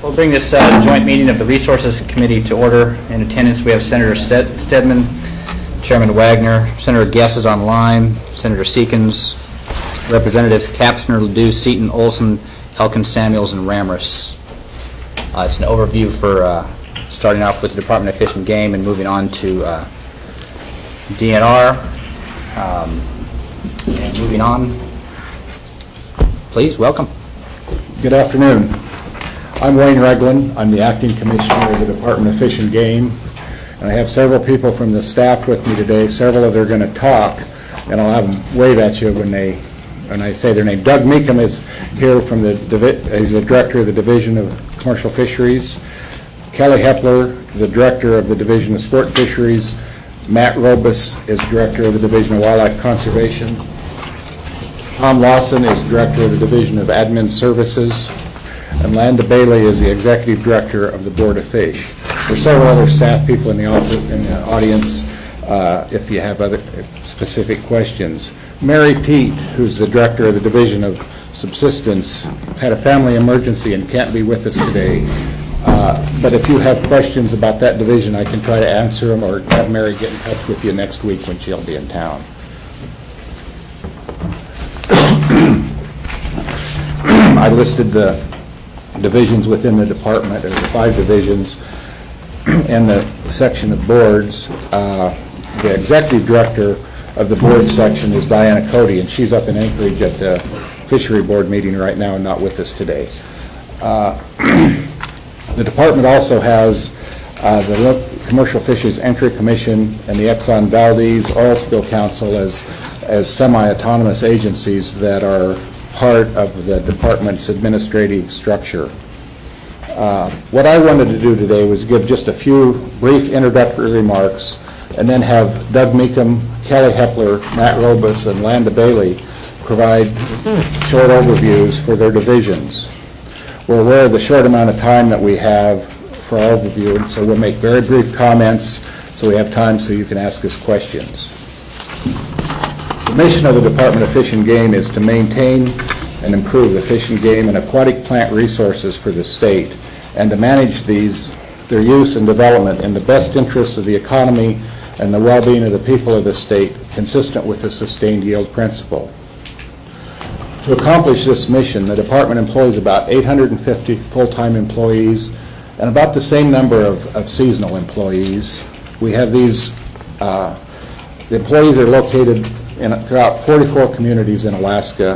We'll bring this joint meeting of the Resources Committee to order. In attendance, we have Senator Stedman, Chairman Wagner, Senator Guess is online, Senator Seekins, Representatives Kapsner, Ledoux, Seaton, Olson, Elkin, Samuels, and Ramris. It's an overview for starting off with the Department of Fish and Game and moving on to DNR. And moving on, please, welcome. Good afternoon. I'm Wayne Regland. I'm the Acting Commissioner of the Department of Fish and Game, and I have several people from the staff with me today. Several of them are going to talk, and I'll have them wave at you when I say their name. Doug Meekum is here from he's the Director of the Division of Commercial Fisheries. Kelly Hepler, the Director of the Division of Sport Fisheries. Matt Robus is Director of the Division of Wildlife Conservation. Tom Lawson is Director of the Division of Admin Services. And Landa Bailey is the Executive Director of the Board of Fish. There's several other staff people in the audience if you have other specific questions. Mary Pete, who's the Director of the Division of Subsistence, had a family emergency and can't be with us today. But if you have questions about that division, I can try to answer them or have Mary get in touch with you next week when she'll be in town. I listed the divisions within the department, or the 5 divisions, and the section of boards. The executive director of the board section is Diana Cody, and she's up in Anchorage at the fishery board meeting right now and not with us today. The department also has the Commercial Fisheries Entry Commission and the Exxon Valdez Oil Spill Council as semi-autonomous agencies that are part of the department's administrative structure. What I wanted to do today was give just a few brief introductory remarks and then have Doug Meekum, Kelly Hepler, Matt Robus, and Landa Bailey provide short overviews for their divisions. We're aware of the short amount of time that we have for our overview, so we'll make very brief comments so we have time so you can ask us questions. The mission of the Department of Fish and Game is to maintain and improve the fish and game and aquatic plant resources for the state and to manage their use and development in the best interests of the economy and the well-being of the people of the state, consistent with the sustained yield principle. To accomplish this mission, the department employs about 850 full-time employees and about the same number of seasonal employees. We have these, the employees are located throughout 44 communities in Alaska.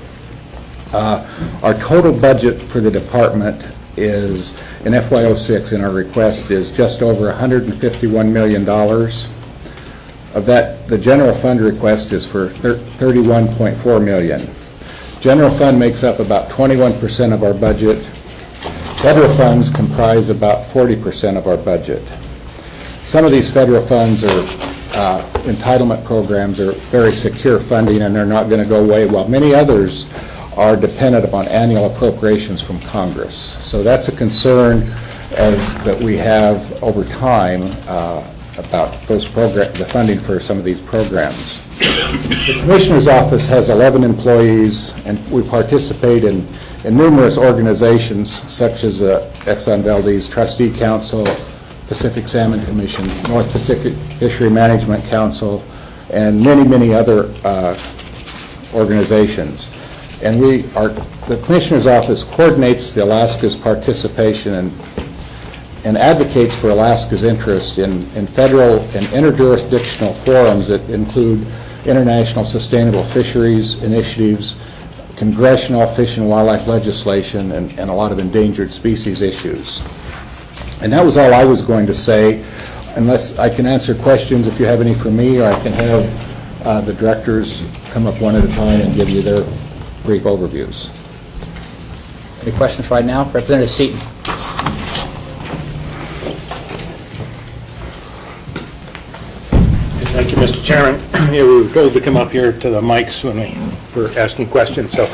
Our total budget for the department is, in FY06, in our request, is just over $151 million. Of that, the general fund request is for $31.4 million. General fund makes up about 21% of our budget. Federal funds comprise about 40% of our budget. Some of these federal funds are entitlement programs are very secure funding and they're not going to go away, while many others are dependent upon annual appropriations from Congress. So that's a concern that we have over time about the funding for some of these programs. The Commissioner's Office has 11 employees, and we participate in numerous organizations such as the Exxon Valdez Trustee Council, Pacific Salmon Commission, North Pacific Fishery Management Council, and many, many other organizations. And the Commissioner's Office coordinates the Alaska's participation and advocates for Alaska's interest in federal and interjurisdictional forums that include international sustainable fisheries initiatives, congressional fish and wildlife legislation, and a lot of endangered species issues. And that was all I was going to say, unless I can answer questions if you have any for me, or I can have the directors come up one at a time and give you their brief overviews. Any questions right now? Representative Seaton. Thank you, Mr. Chairman. We were told to come up here to the mics when we were asking questions. So,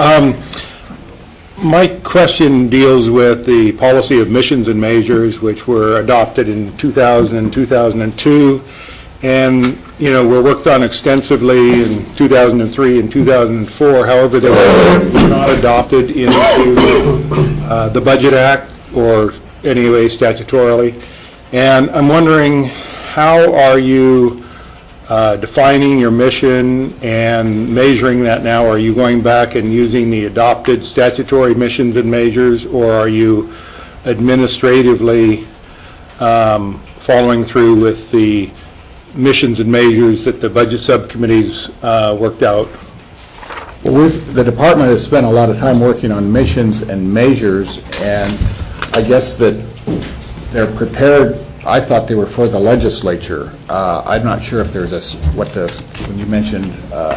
my question deals with the policy of missions and measures, which were adopted in 2000 and 2002, and were worked on extensively in 2003 and 2004. However, they were not adopted into the Budget Act or anyway statutorily. And I'm wondering, how are you defining your mission and measuring that now? Are you going back and using the adopted statutory missions and measures, or are you administratively following through with the missions and measures that the budget subcommittees worked out? Well, the department has spent a lot of time working on missions and measures, and I guess that they're prepared. I thought they were for the legislature. I'm not sure if there's when you mentioned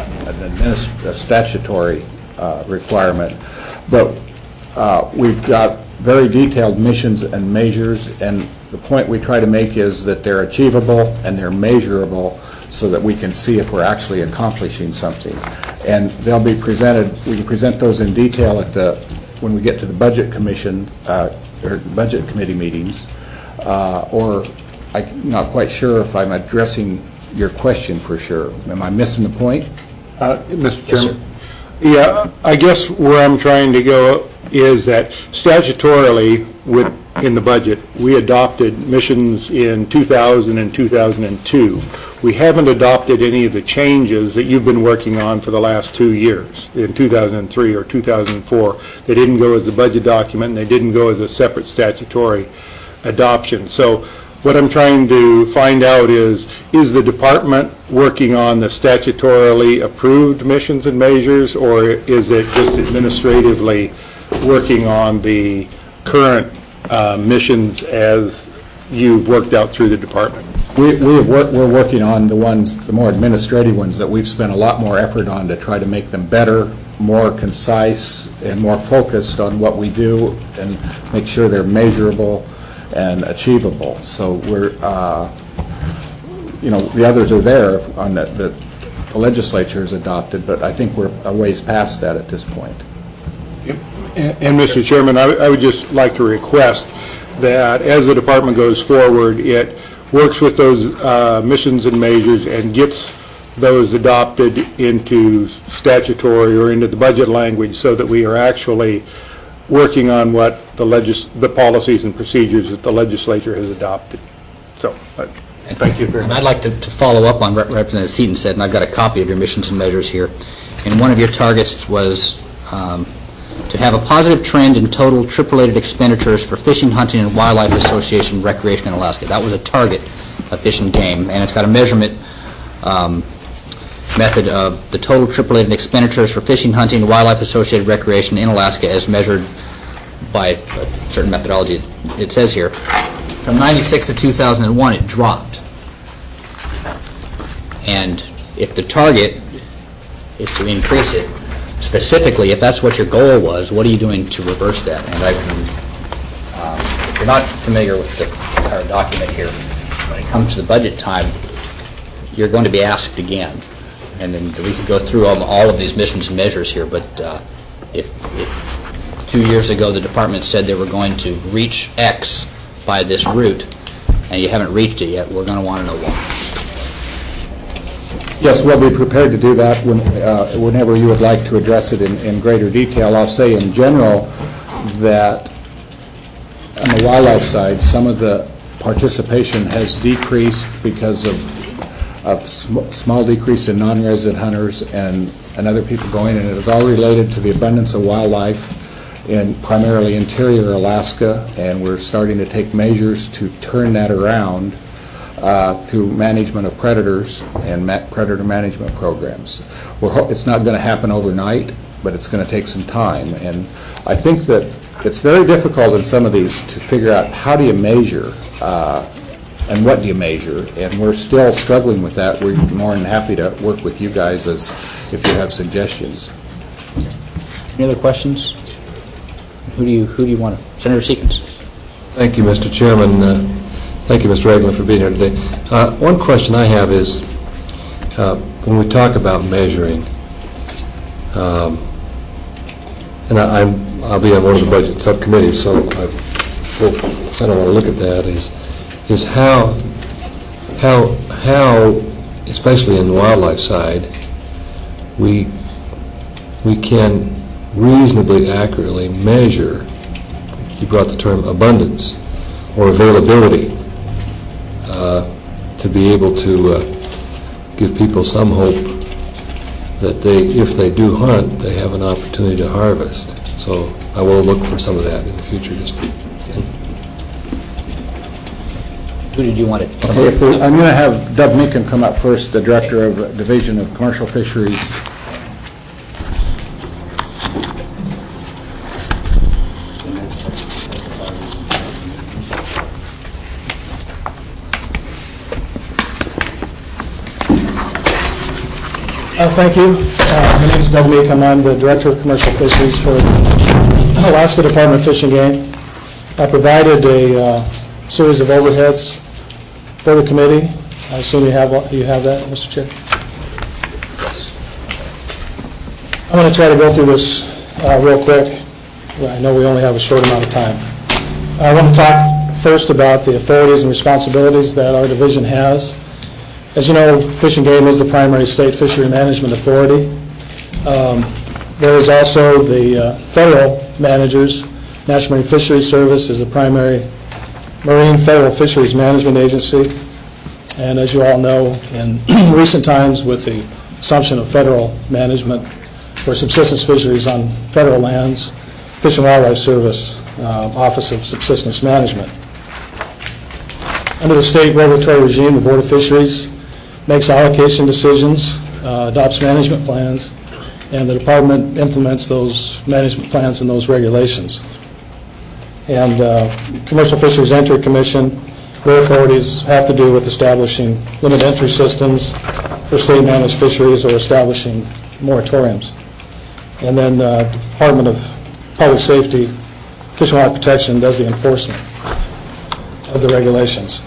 a statutory requirement, but we've got very detailed missions and measures, and the point we try to make is that they're achievable and they're measurable so that we can see if we're actually accomplishing something. And they'll be presented, we can present those in detail when we get to the budget commission or budget committee meetings, or I'm not quite sure if I'm addressing your question for sure. Am I missing the point? Mr. Chairman? Yeah, I guess where I'm trying to go is that statutorily in the budget, we adopted missions in 2000 and 2002. We haven't adopted any of the changes that you've been working on for the last 2 years, in 2003 or 2004. They didn't go as a budget document, and they didn't go as a separate statutory adoption. So what I'm trying to find out is the department working on the statutorily approved missions and measures, or is it just administratively working on the current missions as you've worked out through the department? We're working on the more administrative ones that we've spent a lot more effort on to try to make them better, more concise, and more focused on what we do, and make sure they're measurable and achievable. So we're, the others are there on that the legislature has adopted, but I think we're a ways past that at this point. And Mr. Chairman, I would just like to request that as the department goes forward, it works with those missions and measures and gets those adopted into statutory or into the budget language, so that we are actually working on what the policies and procedures that the legislature has adopted. So, thank you very much. And I'd like to follow up on what Representative Seaton said, and I've got a copy of your missions and measures here. And one of your targets was to have a positive trend in total trip-related expenditures for Fishing, Hunting, and Wildlife Association recreation in Alaska. That was a target of Fish and Game, and it's got a measurement method of the total trip-related expenditures for Fishing, Hunting, and Wildlife Associated recreation in Alaska as measured by a certain methodology. It says here, from 96 to 2001, it dropped. And if the target is to increase it, specifically, if that's what your goal was, what are you doing to reverse that? And if you're not familiar with the entire document here, when it comes to the budget time, you're going to be asked again. And then we could go through all of these missions and measures here, but if 2 years ago the department said they were going to reach X by this route, and you haven't reached it yet, we're going to want to know why. Yes, we'll be prepared to do that whenever you would like to address it in greater detail. I'll say in general that on the wildlife side, some of the participation has decreased because of small decrease in non-resident hunters and other people going, and it is all related to the abundance of wildlife in primarily interior Alaska, and we're starting to take measures to turn that around through management of predators and predator management programs. It's not going to happen overnight, but it's going to take some time. And I think that it's very difficult in some of these to figure out how do you measure and what do you measure, and we're still struggling with that. We're more than happy to work with you guys if you have suggestions. Any other questions? Who do you want to? Senator Seekins. Thank you, Mr. Chairman. Thank you, Mr. Regler, for being here today. One question I have is, when we talk about measuring, and I'll be on one of the budget subcommittees, so I don't want to look at that, is how, especially in the wildlife side, we can reasonably accurately measure you brought the term abundance or availability, to be able to give people some hope that if they do hunt, they have an opportunity to harvest. So I will look for some of that in the future. Who did you want it? Okay, I'm going to have Doug Meekin come up first, the Director of Division of Commercial Fisheries. Thank you. My name is Doug Meekin. I'm the Director of Commercial Fisheries for Alaska Department of Fish and Game. I provided a series of overheads for the committee. I assume you have that, Mr. Chair? Yes. I'm going to try to go through this real quick. I know we only have a short amount of time. I want to talk first about the authorities and responsibilities that our division has. As you know, Fish and Game is the primary state fishery management authority. There is also the federal managers. National Marine Fisheries Service is the primary marine federal fisheries management agency. And as you all know, in recent times with the assumption of federal management for subsistence fisheries on federal lands, Fish and Wildlife Service Office of Subsistence Management. Under the state regulatory regime, the Board of Fisheries makes allocation decisions, adopts management plans, and the department implements those management plans and those regulations. And Commercial Fisheries Entry Commission, their authorities have to do with establishing limit entry systems for state-managed fisheries or establishing moratoriums. And then Department of Public Safety, Fish and Wildlife Protection does the enforcement of the regulations.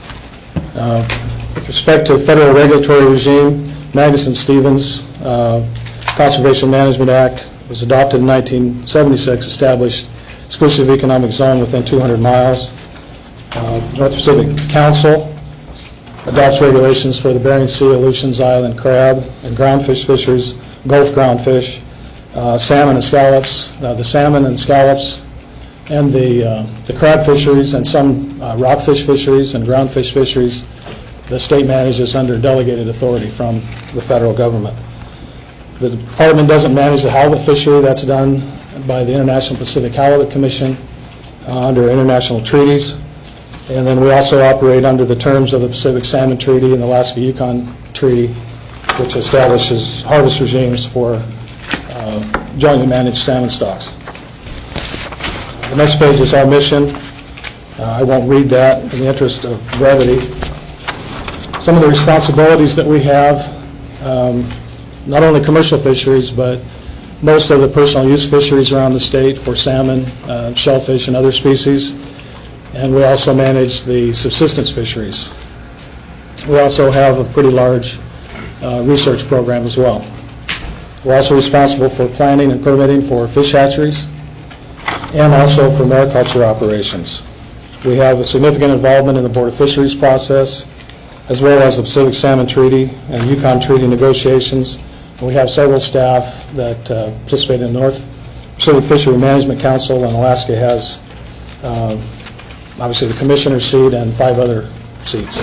With respect to federal regulatory regime, Magnuson-Stevens Conservation Management Act was adopted in 1976, established exclusive economic zone within 200 miles. North Pacific Council adopts regulations for the Bering Sea, Aleutians Island crab and groundfish fisheries, Gulf groundfish, salmon and scallops. The salmon and scallops and the crab fisheries and some rockfish fisheries and groundfish fisheries, the state manages under delegated authority from the federal government. The department doesn't manage the halibut fishery. That's done by the International Pacific Halibut Commission under international treaties. And then we also operate under the terms of the Pacific Salmon Treaty and the Alaska-Yukon Treaty, which establishes harvest regimes for jointly managed salmon stocks. The next page is our mission. I won't read that in the interest of brevity. Some of the responsibilities that we have, not only commercial fisheries, but most of the personal use fisheries around the state for salmon, shellfish, and other species. And we also manage the subsistence fisheries. We also have a pretty large research program as well. We're also responsible for planning and permitting for fish hatcheries and also for mariculture operations. We have a significant involvement in the Board of Fisheries process, as well as the Pacific Salmon Treaty and Yukon Treaty negotiations. We have several staff that participate in the North Pacific Fishery Management Council, and Alaska has obviously the commissioner's seat and 5 other seats.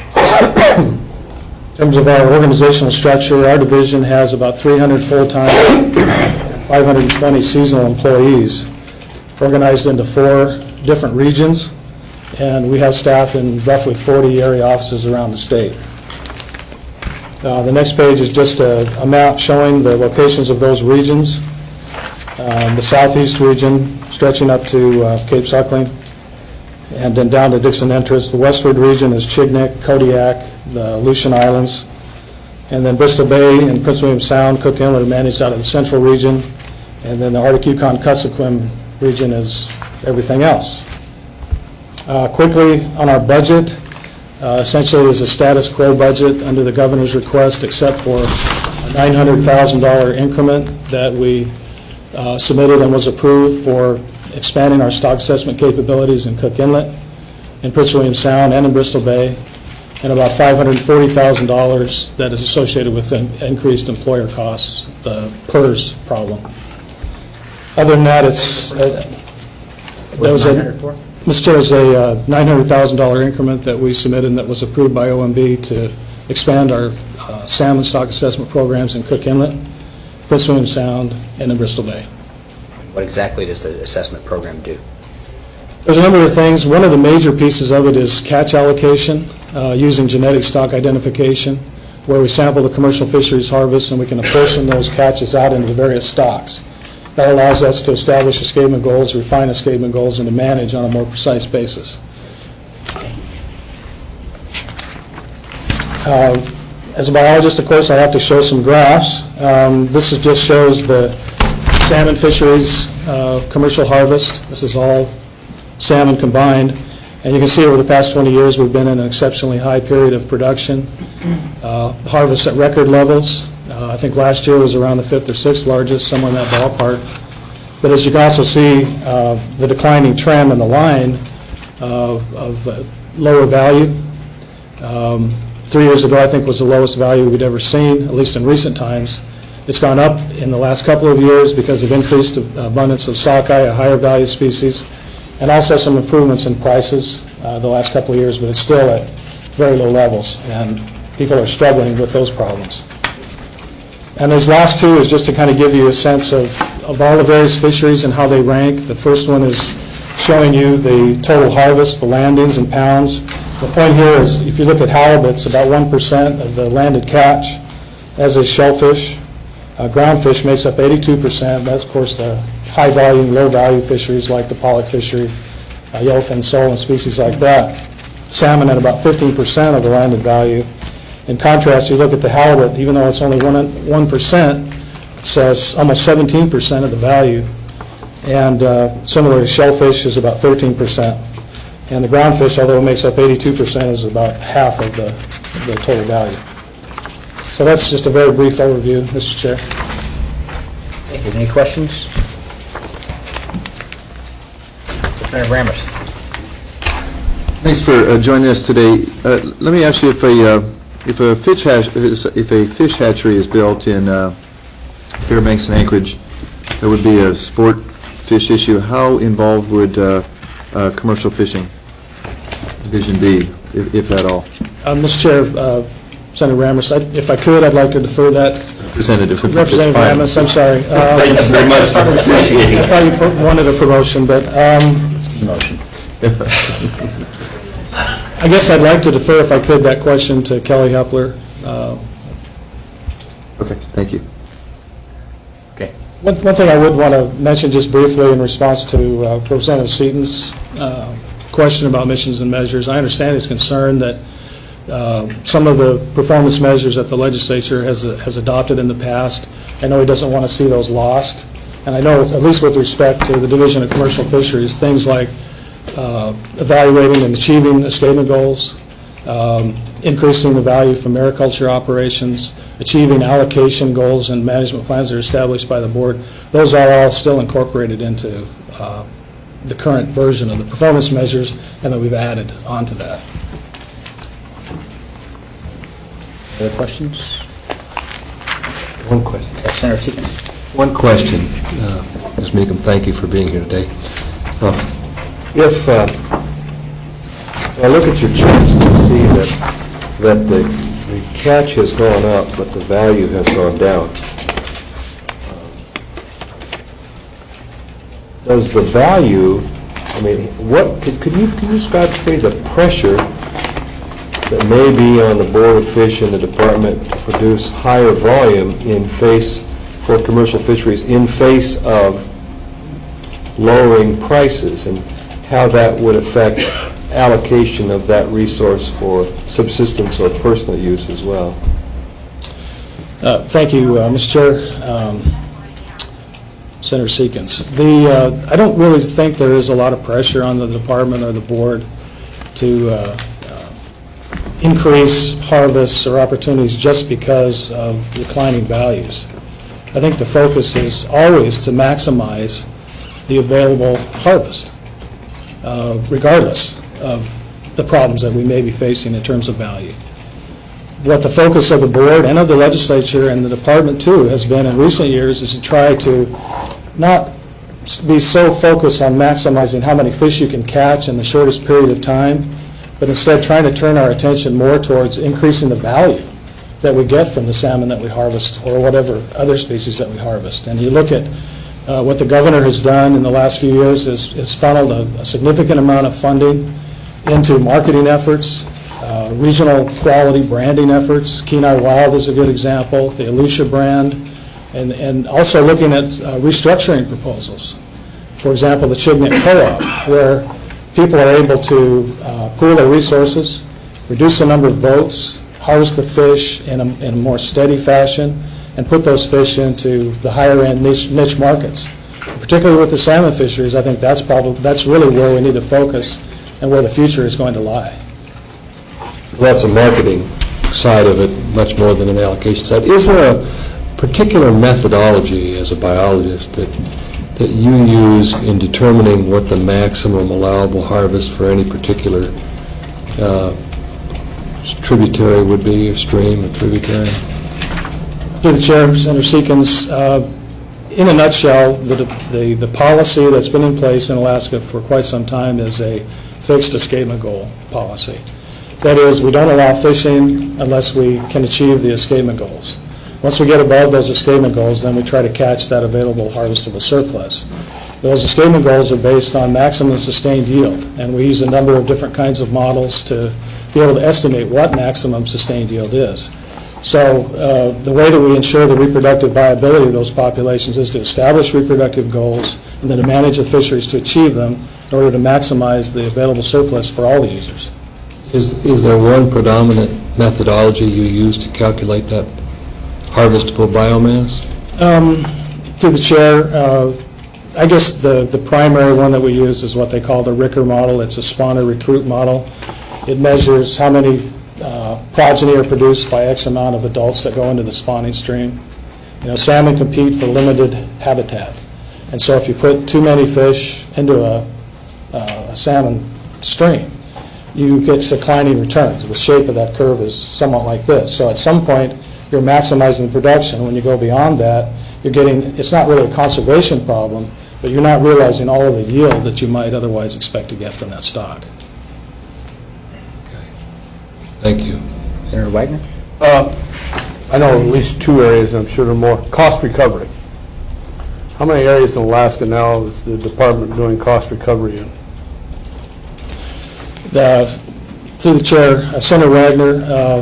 In terms of our organizational structure, our division has about 300 full-time and 520 seasonal employees organized into 4 different regions, and we have staff in roughly 40 area offices around the state. The next page is just a map showing the locations of those regions. The southeast region stretching up to Cape Suckling and then down to Dixon Entrance. The westward region is Chignik, Kodiak, the Aleutian Islands, and then Bristol Bay and Prince William Sound, Cook Inlet are managed out of the central region, and then the Arctic Yukon Kuskokwim region is everything else. Quickly on our budget, essentially is a status quo budget under the governor's request, except for a $900,000 increment that we submitted and was approved for expanding our stock assessment capabilities in Cook Inlet, in Prince William Sound, and in Bristol Bay, and about $540,000 that is associated with increased employer costs, the PERS problem. Other than that, it's That was What's a- 900 for? Mr. Chair, is a $900,000 increment that we submitted and that was approved by OMB to expand our salmon stock assessment programs in Cook Inlet, Prince William Sound, and in Bristol Bay. What exactly does the assessment program do? There's a number of things. One of the major pieces of it is catch allocation using genetic stock identification, where we sample the commercial fisheries harvest and we can apportion those catches out into the various stocks. That allows us to establish escapement goals, refine escapement goals, and to manage on a more precise basis. As a biologist, of course, I have to show some graphs. This just shows the salmon fisheries commercial harvest. This is all salmon combined. And you can see over the past 20 years we've been in an exceptionally high period of production. Harvests at record levels. I think last year was around the 5th or 6th largest, somewhere in that ballpark. But as you can also see, the declining trend in the line of lower value. 3 years ago, I think, was the lowest value we'd ever seen, at least in recent times. It's gone up in the last couple of years because of increased abundance of sockeye, a higher value species, and also some improvements in prices the last couple of years, but it's still at very low levels, and people are struggling with those problems. And these last two is just to kind of give you a sense of all the various fisheries and how they rank. The first one is showing you the total harvest, the landings in pounds. The point here is if you look at halibut, it's about 1% of the landed catch, as is shellfish. Groundfish makes up 82%. That's, of course, the high-volume, low-value fisheries like the pollock fishery, yellowfin sole, and species like that. Salmon at about 15% of the landed value. In contrast, you look at the halibut, even though it's only 1%, it's almost 17% of the value. And similarly, shellfish is about 13%. And the groundfish, although it makes up 82%, is about half of the total value. So that's just a very brief overview, Mr. Chair. Thank you. Any questions? Representative Rammers. Thanks for joining us today. Let me ask you if a fish hatchery is built in Fairbanks and Anchorage, there would be a sport fish issue. How involved would commercial fishing division be, if at all? Mr. Chair, Senator Rammers, if I could, I'd like to defer that. Representative Rammers, I'm sorry. Thank you very much. Appreciate I it. thought you wanted a promotion, but Motion. I guess I'd like to defer, if I could, that question to Kelly Hepler. Okay, thank you. Okay. One thing I would want to mention just briefly in response to Representative Seaton's question about missions and measures. I understand his concern that some of the performance measures that the legislature has adopted in the past, I know he doesn't want to see those lost. And I know, at least with respect to the Division of Commercial Fisheries, things like evaluating and achieving escapement goals, increasing the value from mariculture operations, achieving allocation goals and management plans that are established by the board, those are all still incorporated into the current version of the performance measures, and that we've added onto that. Other questions? One question. Senator Seekins. One question. Ms. Meekum, thank you for being here today. If I look at your charts, you see that the catch has gone up, but the value has gone down. Does the value, I mean, what can you describe to me the pressure that may be on the Board of Fish and the department to produce higher volume for commercial fisheries in face of lowering prices, and how that would affect allocation of that resource for subsistence or personal use as well? Thank you, Mr. Chair. Senator Seekins. I don't really think there is a lot of pressure on the department or the board to increase harvests or opportunities just because of declining values. I think the focus is always to maximize the available harvest, regardless of the problems that we may be facing in terms of value. What the focus of the board and of the legislature and the department, too, has been in recent years is to try to not be so focused on maximizing how many fish you can catch in the shortest period of time, but instead trying to turn our attention more towards increasing the value that we get from the salmon that we harvest or whatever other species that we harvest. And you look at what the governor has done in the last few years is funneled a significant amount of funding into marketing efforts, regional quality branding efforts. Kenai Wild is a good example, the Elucia brand, and also looking at restructuring proposals. For example, the Chignet Co-op, where people are able to pool their resources, reduce the number of boats, harvest the fish in a more steady fashion, and put those fish into the higher-end niche markets. Particularly with the salmon fisheries, I think that's really where we need to focus and where the future is going to lie. Well, that's a marketing side of it, much more than an allocation side. Is there a particular methodology as a biologist that you use in determining what the maximum allowable harvest for any particular tributary would be, or stream, or tributary? Through the chair, Senator Seekins, in a nutshell, the policy that's been in place in Alaska for quite some time is a fixed escapement goal policy. That is, we don't allow fishing unless we can achieve the escapement goals. Once we get above those escapement goals, then we try to catch that available harvestable surplus. Those escapement goals are based on maximum sustained yield, and we use a number of different kinds of models to be able to estimate what maximum sustained yield is. So the way that we ensure the reproductive viability of those populations is to establish reproductive goals and then to manage the fisheries to achieve them in order to maximize the available surplus for all the users. Is there one predominant methodology you use to calculate that harvestable biomass? Through the chair, I guess the primary one that we use is what they call the Ricker model. It's a spawner recruit model. It measures how many progeny are produced by X amount of adults that go into the spawning stream. You know, salmon compete for limited habitat. And so if you put too many fish into a salmon stream, you get declining returns. The shape of that curve is somewhat like this. So at some point, you're maximizing the production. When you go beyond that, you're getting, it's not really a conservation problem, but you're not realizing all of the yield that you might otherwise expect to get from that stock. Thank you. Senator Wagner? I know at least two areas, and I'm sure there are more. Cost recovery. How many areas in Alaska now is the department doing cost recovery in? Through the chair, Senator Wagner,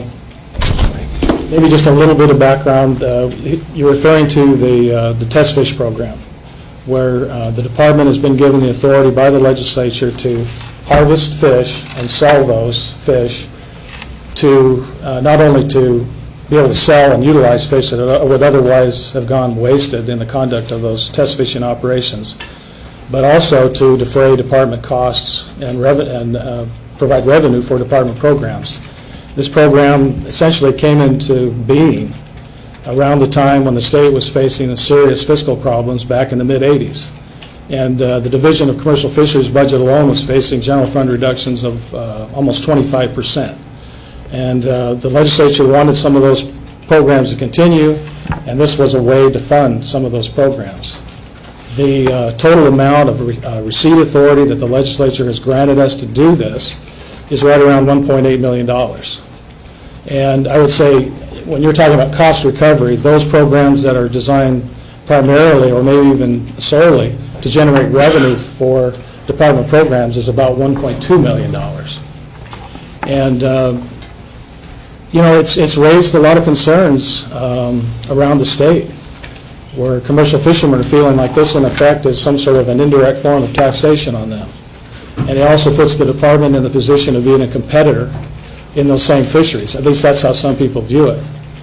maybe just a little bit of background. You're referring to the test fish program, where the department has been given the authority by the legislature to harvest fish and sell those fish to not only to be able to sell and utilize fish that would otherwise have gone wasted in the conduct of those test fishing operations, but also to defray department costs and provide revenue for department programs. This program essentially came into being around the time when the state was facing serious fiscal problems back in the mid-'80s. And the Division of Commercial Fisheries budget alone was facing general fund reductions of almost 25%. And the legislature wanted some of those programs to continue, and this was a way to fund some of those programs. The total amount of receipt authority that the legislature has granted us to do this is right around $1.8 million. And I would say, when you're talking about cost recovery, those programs that are designed primarily or maybe even solely to generate revenue for department programs is about $1.2 million. And you know, it's raised a lot of concerns around the state, where commercial fishermen are feeling like this, in effect, is some sort of an indirect form of taxation on them. And it also puts the department in the position of being a competitor in those same fisheries. At least that's how some people view it.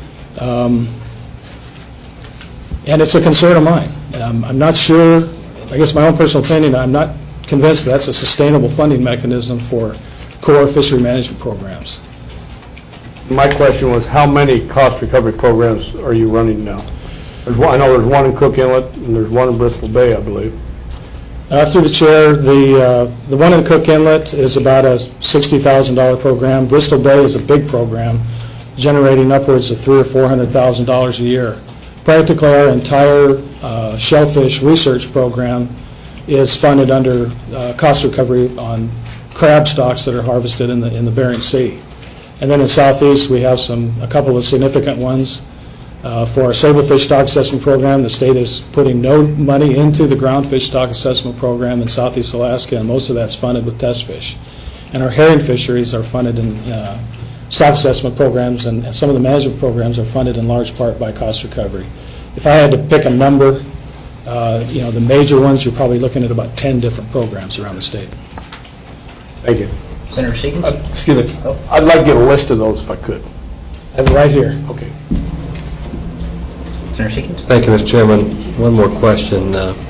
And it's a concern of mine. I'm not sure, I guess my own personal opinion, I'm not convinced that's a sustainable funding mechanism for core fishery management programs. My question was, how many cost recovery programs are you running now? I know there's one in Cook Inlet and there's one in Bristol Bay, I believe. Through the chair, the one in Cook Inlet is about a $60,000 program. Bristol Bay is a big program, generating upwards of $300,000 or $400,000 a year. Practically our entire shellfish research program is funded under cost recovery on crab stocks that are harvested in the Bering Sea. And then in Southeast, we have a couple of significant ones. For our sablefish stock assessment program, the state is putting no money into the groundfish stock assessment program in Southeast Alaska, and most of that's funded with test fish. And our herring fisheries are funded in stock assessment programs, and some of the management programs are funded in large part by cost recovery. If I had to pick a number, the major ones, you're probably looking at about 10 different programs around the state. Thank you. Senator Seekins? Excuse me. I'd like to get a list of those if I could. I have it right here. Okay. Senator Seekins? Thank you, Mr. Chairman. One more question,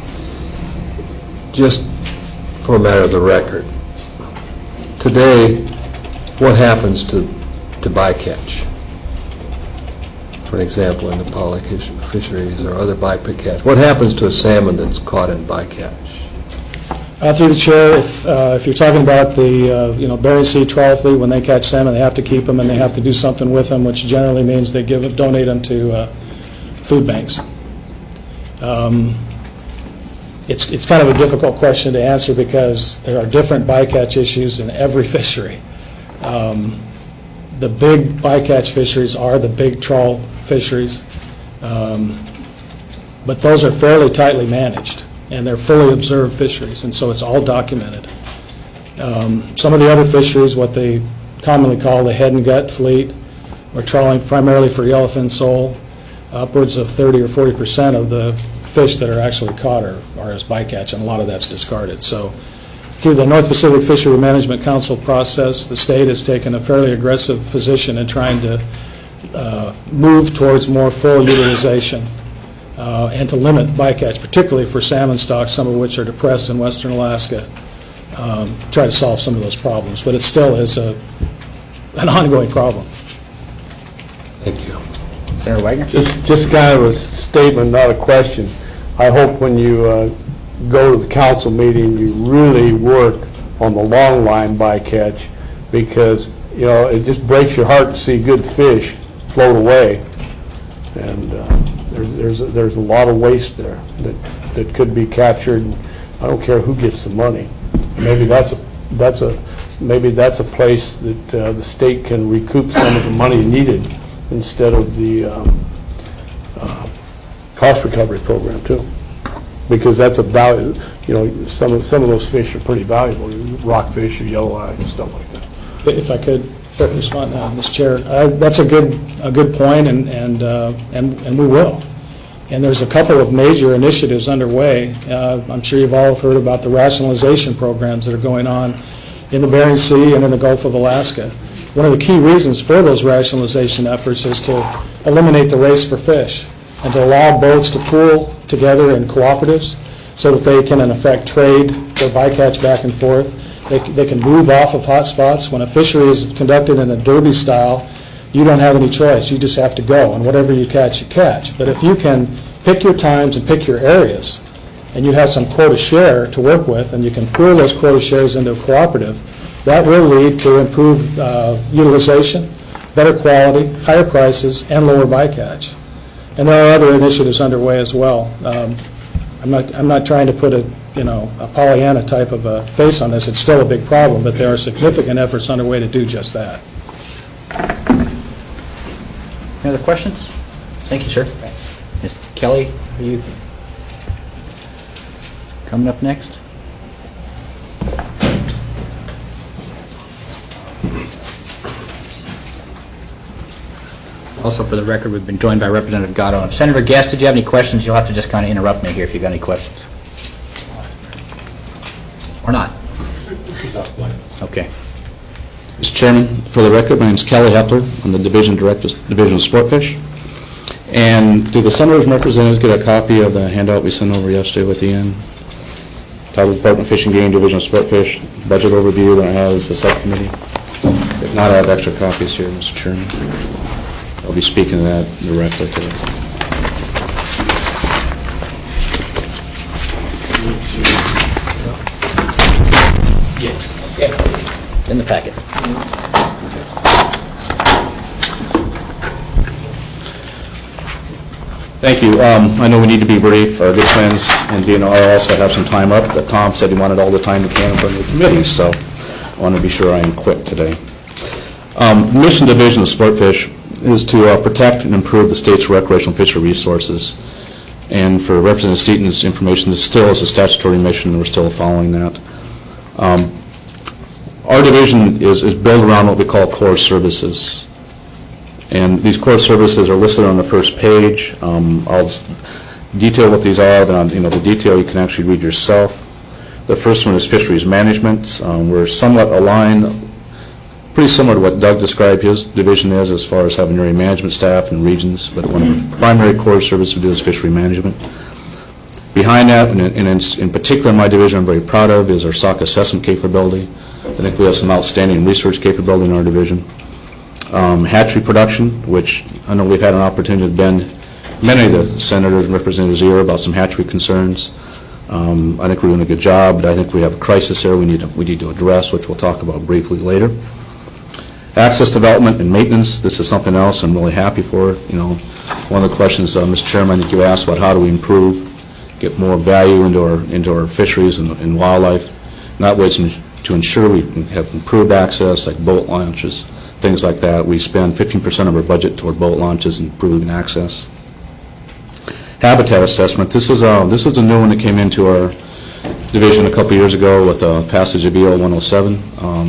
just for a matter of the record. Today, what happens to bycatch? For example, in the pollock fisheries or other bycatch. What happens to a salmon that's caught in bycatch? Through the chair, if you're talking about the Bering Sea trawl fleet, when they catch salmon, they have to keep them and they have to do something with them, which generally means they donate them to food banks. It's kind of a difficult question to answer because there are different bycatch issues in every fishery. The big bycatch fisheries are the big trawl fisheries, but those are fairly tightly managed, and they're fully observed fisheries, and so it's all documented. Some of the other fisheries, what they commonly call the head and gut fleet, are trawling primarily for yellowfin sole. Upwards of 30 or 40% of the fish that are actually caught are as bycatch, and a lot of that's discarded. So through the North Pacific Fishery Management Council process, the state has taken a fairly aggressive position in trying to move towards more full utilization and to limit bycatch, particularly for salmon stocks, some of which are depressed in western Alaska, try to solve some of those problems. But it still is an ongoing problem. Thank you. Senator Wagner? Just kind of a statement, not a question. I hope when you go to the council meeting, you really work on the long line bycatch, because it just breaks your heart to see good fish float away, and there's a lot of waste there that could be captured. I don't care who gets the money. Maybe that's a place that the state can recoup some of the money needed instead of the cost recovery program too, because that's a value. Some of those fish are pretty valuable, rockfish or yelloweye and stuff like that. If I could respond, Mr. Chair, that's a good point, and we will. And there's a couple of major initiatives underway. I'm sure you've all heard about the rationalization programs that are going on in the Bering Sea and in the Gulf of Alaska. One of the key reasons for those rationalization efforts is to eliminate the race for fish and to allow boats to pool together in cooperatives so that they can, in effect, trade their bycatch back and forth. They can move off of hot spots. When a fishery is conducted in a derby style, you don't have any choice. You just have to go, and whatever you catch, you catch. But if you can pick your times and pick your areas, and you have some quota share to work with, and you can pool those quota shares into a cooperative, that will lead to improved utilization, better quality, higher prices, and lower bycatch. And there are other initiatives underway as well. I'm not trying to put a Pollyanna type of a face on this. It's still a big problem, but there are significant efforts underway to do just that. Any other questions? Thank you, sir. Thanks. Ms. Kelly, are you coming up next? Also, for the record, we've been joined by Representative Gatto. If Senator Guest, did you have any questions? You'll have to just kind of interrupt me here if you've got any questions. Or not? Okay. Mr. Chairman, for the record, my name is Kelly Hepler. I'm the Division Director, Division of Sportfish. And do the senators and representatives get a copy of the handout we sent over yesterday with Ian? Title Department of Fish and Game, Division of Sportfish, budget overview that has the subcommittee. If not, I have extra copies here, Mr. Chairman. I'll be speaking to that directly today. Yes. Yeah. In the packet. Thank you. I know we need to be brief. Our good friends in DNR also have some time up. Tom said he wanted all the time he can in front of the committee, so I want to be sure I am quick today. The mission division of Sportfish is to protect and improve the state's recreational fishery resources. And for Representative Seaton's information, this still is a statutory mission, and we're still following that. Our division is built around what we call core services. And these core services are listed on the first page. I'll detail what these are, then the detail you can actually read yourself. The first one is fisheries management. We're somewhat aligned, pretty similar to what Doug described his division is as far as having area management staff and regions, but one of the primary core services we do is fishery management. Behind that, and in particular in my division I'm very proud of, is our SOC assessment capability. I think we have some outstanding research capability in our division. Hatchery production, which I know we've had an opportunity to bend many of the senators and representatives here about some hatchery concerns. I think we're doing a good job, but I think we have a crisis there we need to address, which we'll talk about briefly later. Access development and maintenance, this is something else I'm really happy for. One of the questions, Mr. Chairman, I think you asked about how do we improve, get more value into our fisheries and wildlife. And that way to ensure we can have improved access, like boat launches, things like that. We spend 15% of our budget toward boat launches and improving access. Habitat assessment. This is a new one that came into our division a couple years ago with the passage of BL 107.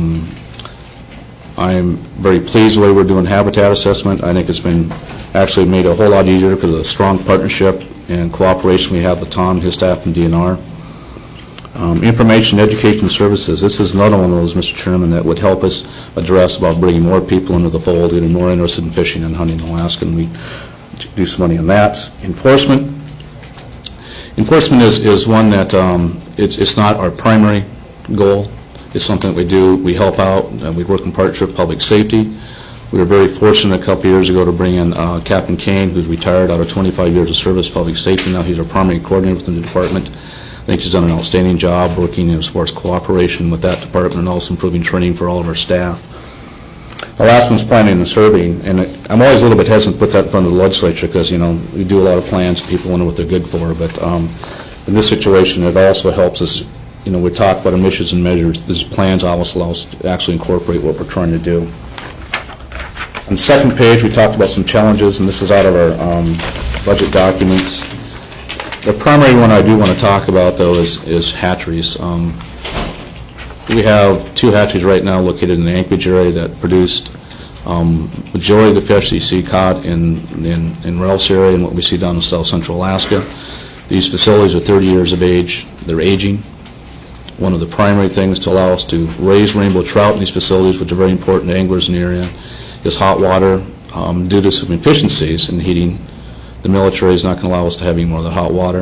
I am very pleased with the way we're doing habitat assessment. I think it's been actually made a whole lot easier because of the strong partnership and cooperation we have with Tom, his staff, and DNR. Information education services. This is another one of those, Mr. Chairman, that would help us address about bringing more people into the fold, getting more interested in fishing and hunting in Alaska, and we do some money on that. Enforcement. Enforcement is one that it's not our primary goal. It's something that we do. We help out. We work in partnership with public safety. We were very fortunate a couple years ago to bring in Captain Kane, who's retired out of 25 years of service public safety. Now he's our primary coordinator within the department. I think he's done an outstanding job working as far as cooperation with that department and also improving training for all of our staff. The last one's planning and surveying, and I'm always a little bit hesitant to put that in front of the legislature because, we do a lot of plans, people wonder what they're good for, but in this situation it also helps us, we talk about emissions and measures. These plans also allow us to actually incorporate what we're trying to do. On the second page we talked about some challenges, and this is out of our budget documents. The primary one I do want to talk about, though, is hatcheries. We have 2 hatcheries right now located in the Anchorage area that produced majority of the fish that you see caught in Ralph's area and what we see down in south central Alaska. These facilities are 30 years of age. They're aging. One of the primary things to allow us to raise rainbow trout in these facilities, which are very important to anglers in the area, is hot water. Due to some efficiencies in heating, the military is not going to allow us to have any more of the hot water.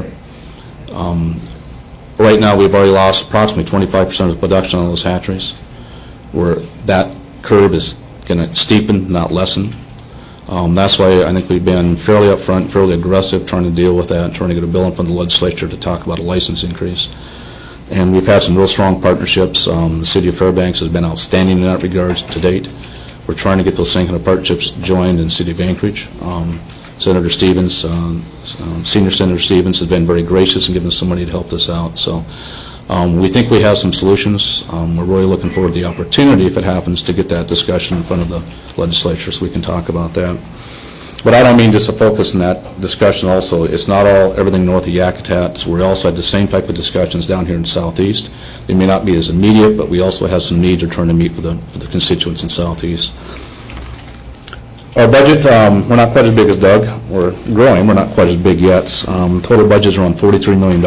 Right now we've already lost approximately 25% of the production on those hatcheries, where that curve is going to steepen, not lessen. That's why I think we've been fairly upfront, fairly aggressive trying to deal with that and trying to get a bill in front of the legislature to talk about a license increase. And we've had some real strong partnerships. The City of Fairbanks has been outstanding in that regard to date. We're trying to get those same kind of partnerships joined in the City of Anchorage. Senator Stevens, Senior Senator Stevens has been very gracious in giving us some money to help this out. So we think we have some solutions. We're really looking forward to the opportunity, if it happens, to get that discussion in front of the legislature so we can talk about that. But I don't mean just to focus on that discussion also. It's not everything north of Yakutat. We also had the same type of discussions down here in the southeast. They may not be as immediate, but we also have some needs we're trying to meet for the constituents in southeast. Our budget, we're not quite as big as Doug. We're growing. We're not quite as big yet. Total budget is around $43 million.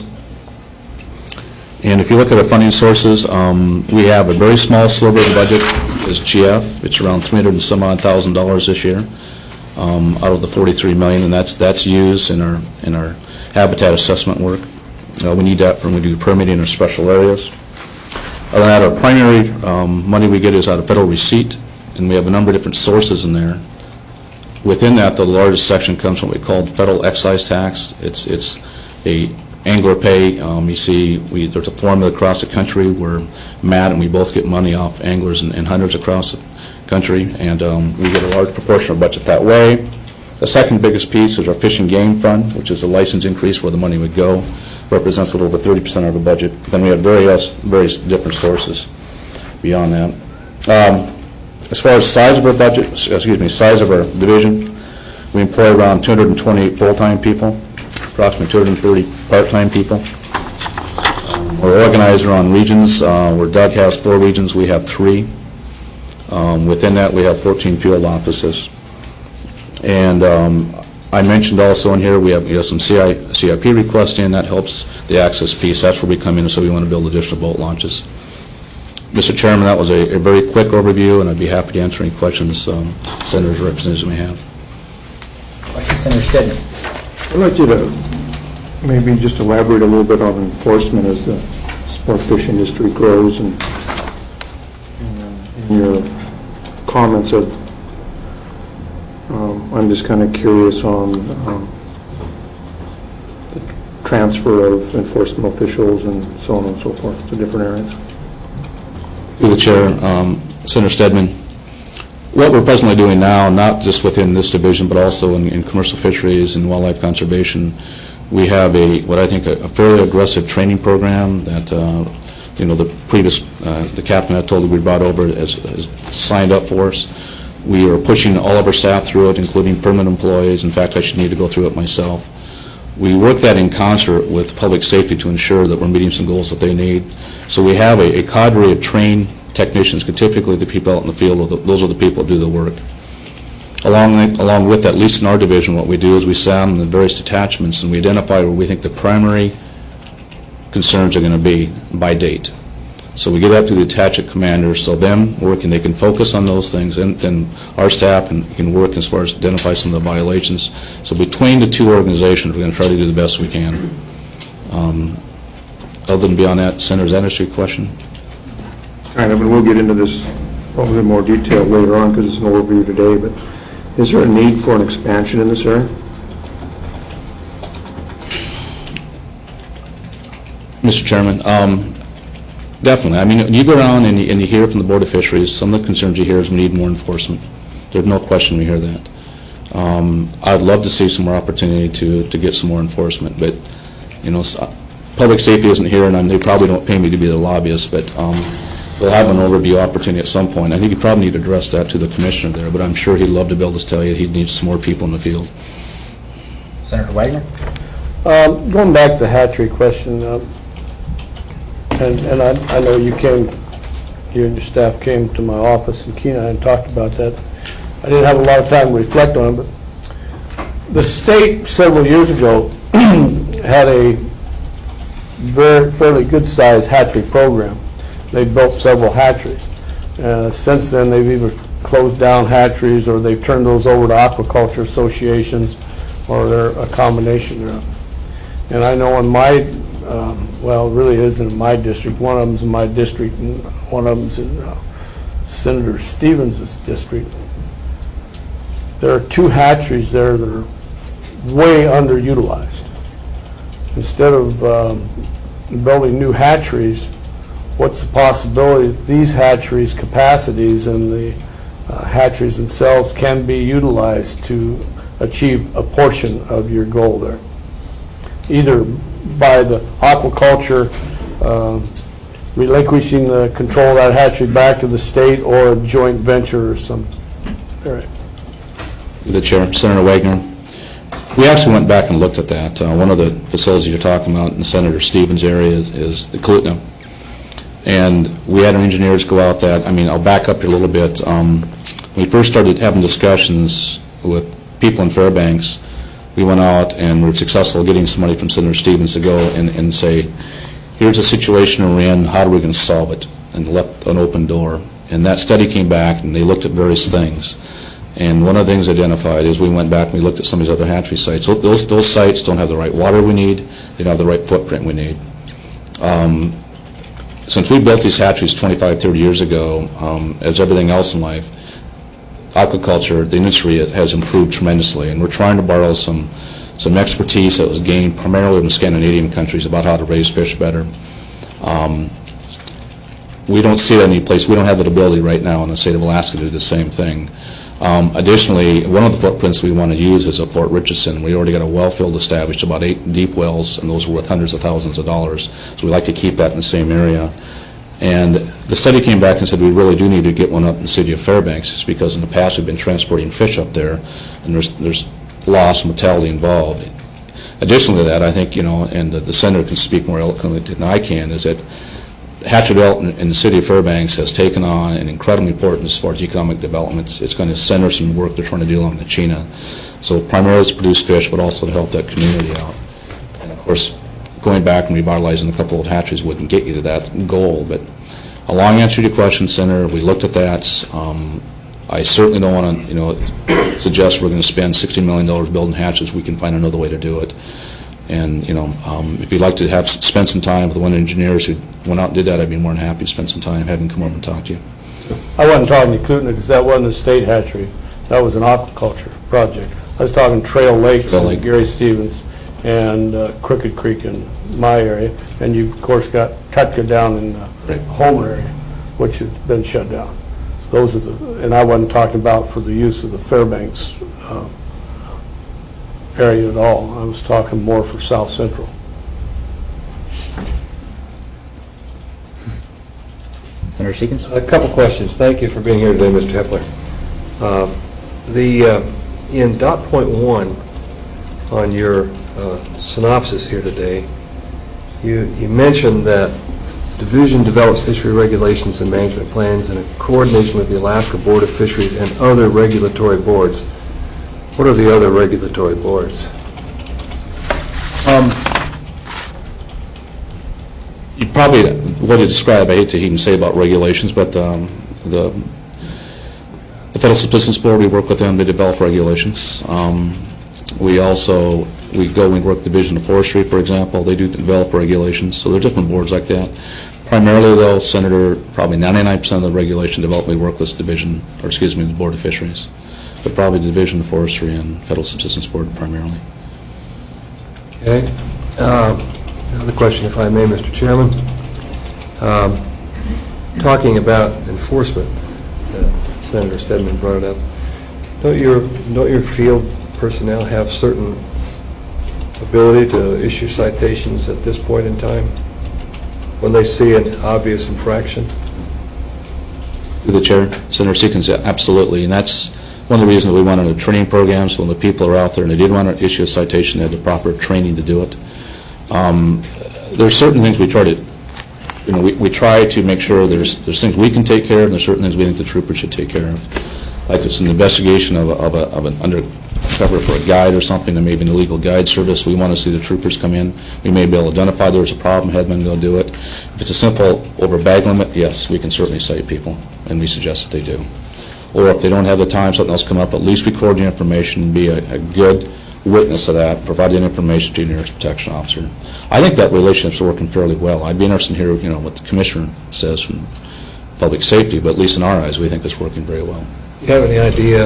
And if you look at our funding sources, we have a very small sliver of the budget is GF. It's around $300,000 this year out of the $43 million, and that's used in our habitat assessment work. We need that when we do permitting in special areas. Other than that, our primary money we get is out of federal receipt, and we have a number of different sources in there. Within that, the largest section comes from what we call federal excise tax. It's a angler pay. You see, there's a formula across the country where Matt and we both get money off anglers and hunters across the country, and we get a large proportion of our budget that way. The second biggest piece is our Fish and Game Fund, which is a license increase where the money would go. Represents a little over 30% of our budget. Then we have various different sources beyond that. As far as size of our budget, size of our division, we employ around 228 full-time people, approximately 230 part-time people. We're organized around regions, where Doug has 4 regions, we have 3. Within that, we have 14 field offices. And I mentioned also in here, we have some CIP requests in, that helps the access piece. That's where we come in, so we want to build additional boat launches. Mr. Chairman, that was a very quick overview, and I'd be happy to answer any questions senators or representatives may have. Question, Senator Stedman. I'd like you to maybe just elaborate a little bit on enforcement as the sport fish industry grows, and in your comments of, I'm just kind of curious on the transfer of enforcement officials and so on and so forth to different areas. Through the chair, Senator Stedman, what we're presently doing now, not just within this division, but also in commercial fisheries and wildlife conservation, we have what I think a fairly aggressive training program that the previous the captain I told you we brought over has signed up for us. We are pushing all of our staff through it, including permanent employees. In fact, I should need to go through it myself. We work that in concert with public safety to ensure that we're meeting some goals that they need. So we have a cadre of trained technicians, typically the people out in the field, those are the people that do the work. Along with that, at least in our division, what we do is we sound the various detachments and we identify where we think the primary concerns are going to be by date. So we get up to the detachment commanders, so them working, they can focus on those things, and then our staff can work as far as identify some of the violations. So between the two organizations, we're going to try to do the best we can. Other than beyond that, Senator, does that answer your question? Kind of, and we'll get into this probably in more detail later on because it's an overview today, but is there a need for an expansion in this area? Mr. Chairman, definitely. I mean, when you go around and you hear from the Board of Fisheries, some of the concerns you hear is we need more enforcement. There's no question we hear that. I'd love to see some more opportunity to get some more enforcement, but, public safety isn't here, and they probably don't pay me to be the lobbyist, but we'll have an overview opportunity at some point. I think you probably need to address that to the commissioner there, but I'm sure he'd love to be able to tell you he needs some more people in the field. Senator Wagner? Going back to the hatchery question, and I know you and your staff came to my office in Kenai and talked about that. I didn't have a lot of time to reflect on it, but the state several years ago had a fairly good-sized hatchery program. They built several hatcheries. Since then, they've either closed down hatcheries or they've turned those over to aquaculture associations, or they're a combination thereof. And I know in my, well, it really isn't in my district. One of them's in my district, and one of them's in Senator Stevens' district. There are 2 hatcheries there that are way underutilized. Instead of building new hatcheries, what's the possibility that these hatcheries' capacities and the hatcheries themselves can be utilized to achieve a portion of your goal there? Either by the aquaculture relinquishing the control of that hatchery back to the state, or a joint venture or some. All right. The Chair, Senator Wagner, we actually went back and looked at that. One of the facilities you're talking about in Senator Stevens' area is the Kalutna. And we had our engineers go out that, I'll back up here a little bit. When we first started having discussions with people in Fairbanks, we went out and were successful getting some money from Senator Stevens to go and say, here's a situation we're in, how are we going to solve it? And left an open door. And that study came back and they looked at various things. And one of the things identified is we went back and we looked at some of these other hatchery sites. So those sites don't have the right water we need, they don't have the right footprint we need. Since we built these hatcheries 25, 30 years ago, as everything else in life, aquaculture, the industry has improved tremendously, and we're trying to borrow some expertise that was gained primarily in the Scandinavian countries about how to raise fish better. We don't see that any place. We don't have that ability right now in the state of Alaska to do the same thing. Additionally, one of the footprints we want to use is at Fort Richardson. We already got a well field established, about 8 deep wells, and those were worth hundreds of thousands of dollars. So we like to keep that in the same area. And the study came back and said we really do need to get one up in the city of Fairbanks, just because in the past we've been transporting fish up there, and there's loss and mortality involved. Additionally to that, I think, and the senator can speak more eloquently than I can, is that hatchery development in the city of Fairbanks has taken on an incredible importance as far as economic development. It's going to center some work they're trying to do along the Chena. So primarily to produce fish, but also to help that community out. And of course, going back and revitalizing a couple of hatcheries wouldn't get you to that goal. But a long answer to your question, Senator. We looked at that. I certainly don't want to, suggest we're going to spend $60 million building hatches. We can find another way to do it. And, if you'd like to spend some time with one of the engineers who went out and did that, I'd be more than happy to spend some time, have him come over and talk to you. I wasn't talking to Kootenai because that wasn't a state hatchery. That was an aquaculture project. I was talking Trail Lakes and Gary Stevens and Crooked Creek in my area. And you've, of course, got Tutka down in the Homer area, which has been shut down. Those are and I wasn't talking about for the use of the Fairbanks area at all. I was talking more for South Central. Senator Seekins? A couple questions. Thank you for being here today, Mr. Hepler. In dot point 1 on your synopsis here today, you mentioned that Division develops fishery regulations and management plans in coordination with the Alaska Board of Fisheries and other regulatory boards. What are the other regulatory boards? You probably, what you describe, I hate to even say about regulations, but the Federal Subsistence Board, we work with them to develop regulations. We go and work with the Division of Forestry, for example. They do develop regulations, so there are different boards like that. Primarily, though, Senator, probably 99% of the regulation development we work with the Board of Fisheries, but probably the Division of Forestry and Federal Subsistence Board primarily. Okay. Another question, if I may, Mr. Chairman. Talking about enforcement, Senator Stedman brought it up. Don't your field personnel have certain ability to issue citations at this point in time when they see an obvious infraction? Through the chair, Senator Seekins, absolutely, and that's one of the reasons we wanted a training program, so when the people are out there and they did want to issue a citation, they had the proper training to do it. There are certain things we try to, we try to make sure there's things we can take care of, and there's certain things we think the troopers should take care of. Like it's an investigation of an undercover for a guide or something, or maybe an illegal guide service. We want to see the troopers come in. We may be able to identify there's a problem, have them go do it. If it's a simple over bag limit, yes, we can certainly cite people, and we suggest that they do. Or if they don't have the time, something else come up, at least record the information, be a good witness of that, provide that information to your nearest protection officer. I think that relationship's working fairly well. I'd be interested to hear, what the commissioner says from public safety, but at least in our eyes, we think it's working very well. Do you have any idea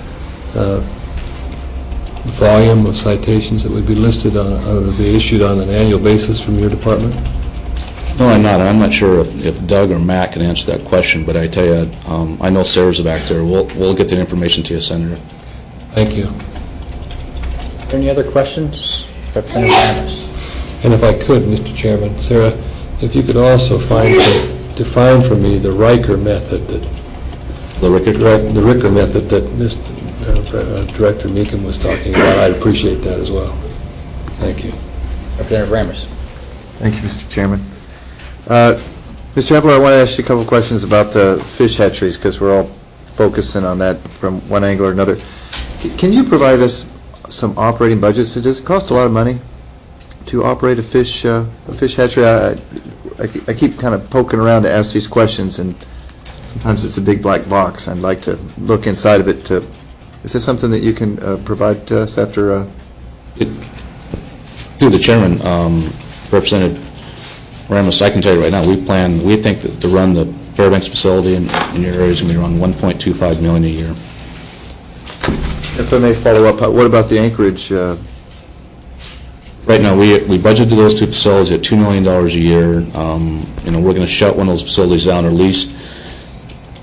volume of citations that would be listed on, or would be issued on an annual basis from your department? No, I'm not. I'm not sure if Doug or Matt can answer that question, but I tell you, I know Sarah's back there. We'll get that information to you, Senator. Thank you. Are there any other questions? Representative Ramos. And if I could, Mr. Chairman, Sarah, if you could also define for me the Riker method that The Riker method that Mr. Director Meekum was talking about, I'd appreciate that as well. Thank you. Representative Ramos. Thank you, Mr. Chairman. Mr. Hepler, I want to ask you a couple of questions about the fish hatcheries, because we're all focusing on that from one angle or another. Can you provide us some operating budgets? Does it cost a lot of money to operate a fish hatchery? I keep kind of poking around to ask these questions, and sometimes it's a big black box. I'd like to look inside of it. Is this something that you can provide to us after? Through the chairman, Representative Ramos, I can tell you right now, we think that to run the Fairbanks facility in your area is going to be around $1.25 million a year. If I may follow up, what about the Anchorage? Right now, we budgeted those two facilities at $2 million a year. We're going to shut one of those facilities down, or at least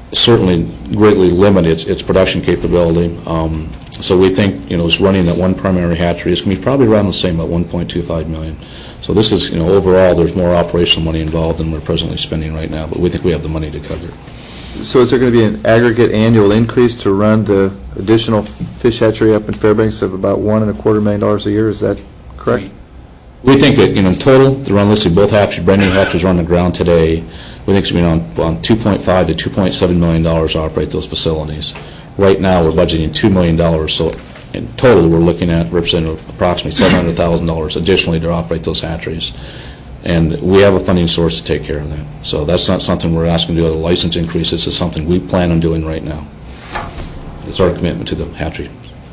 certainly greatly limit its production capability. So we think, it's running that one primary hatchery is going to be probably around the same at $1.25 million. So this is, overall, there's more operational money involved than we're presently spending right now, but we think we have the money to cover it. So is there going to be an aggregate annual increase to run the additional fish hatchery up in Fairbanks of about $1.25 million a year? Is that correct? We think that, in total, to run, let's see, both hatcheries, brand new hatcheries are on the ground today. We think it's going to be on $2.5 to $2.7 million to operate those facilities. Right now, we're budgeting $2 million, so in total, we're looking at representing approximately $700,000 additionally to operate those hatcheries. And we have a funding source to take care of that. So that's not something we're asking to do as a license increase. This is something we plan on doing right now. It's our commitment to the hatchery.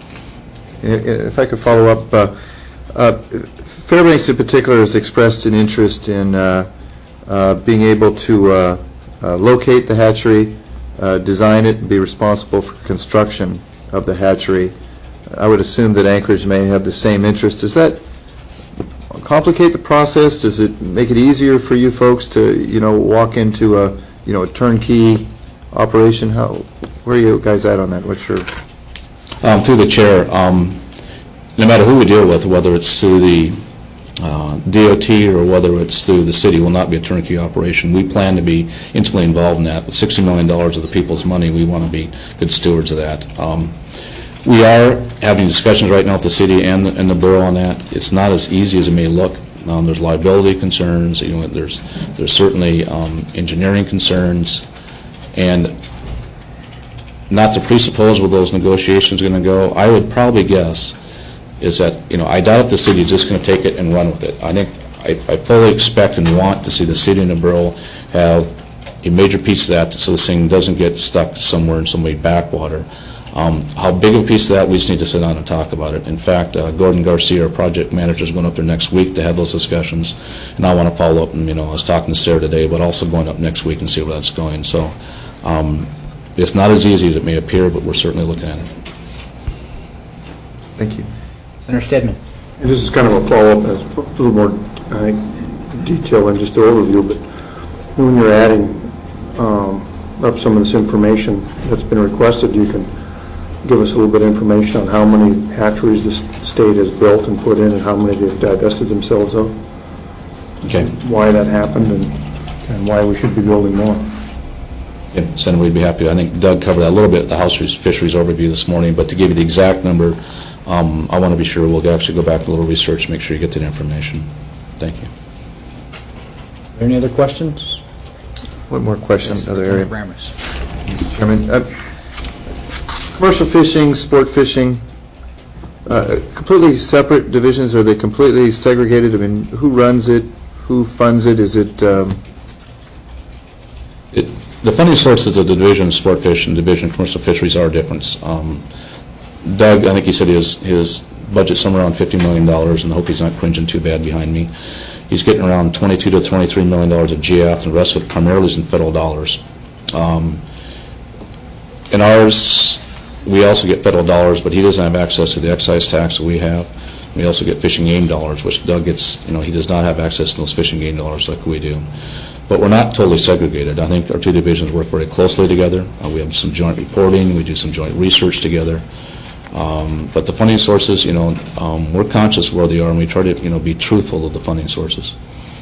If I could follow up, Fairbanks in particular has expressed an interest in being able to locate the hatchery, design it, and be responsible for construction of the hatchery. I would assume that Anchorage may have the same interest. Does that complicate the process? Does it make it easier for you folks to, walk into a turnkey operation? Where are you guys at on that? What's your... Through the chair, no matter who we deal with, whether it's through the DOT or whether it's through the city, will not be a turnkey operation. We plan to be intimately involved in that. With $60 million of the people's money, we want to be good stewards of that. We are having discussions right now with the city and the borough on that. It's not as easy as it may look. There's liability concerns. There's certainly engineering concerns, and not to presuppose where those negotiations are going to go. I would probably guess is that I doubt if the city is just going to take it and run with it. I think I fully expect and want to see the city and the borough have a major piece of that, so this thing doesn't get stuck somewhere in somebody's backwater. How big of a piece of that, we just need to sit down and talk about it. In fact, Gordon Garcia, our project manager, is going up there next week to have those discussions, and I want to follow up. And I was talking to Sarah today, but also going up next week and see where that's going. So it's not as easy as it may appear, but we're certainly looking at it. Thank you. Senator Stedman. And this is kind of a follow-up, a little more detail than just the overview, but when you're adding up some of this information that's been requested, you can give us a little bit of information on how many hatcheries the state has built and put in and how many they've divested themselves of. Okay. Why that happened and why we should be building more. Yeah, Senator, we'd be happy. I think Doug covered that a little bit at the House Fisheries overview this morning, but to give you the exact number, I want to be sure we'll actually go back and a little research to make sure you get that information. Thank you. Are there any other questions? One more question, Yes, another area. Mr. Chairman, commercial fishing, sport fishing, completely separate divisions? Are they completely segregated? I mean, who runs it? Who funds it? Is it... The funding sources of the Division of Sport Fish and Division of Commercial Fisheries are different. Doug, I think he said his budget's somewhere around $50 million, and I hope he's not cringing too bad behind me. He's getting around $22 to $23 million of GF, and the rest of it primarily is in federal dollars. In ours, we also get federal dollars, but he doesn't have access to the excise tax that we have. We also get fishing game dollars, which Doug gets, he does not have access to those fishing game dollars like we do. But we're not totally segregated. I think our two divisions work very closely together. We have some joint reporting. We do some joint research together. But the funding sources, we're conscious where they are, and we try to, be truthful of the funding sources.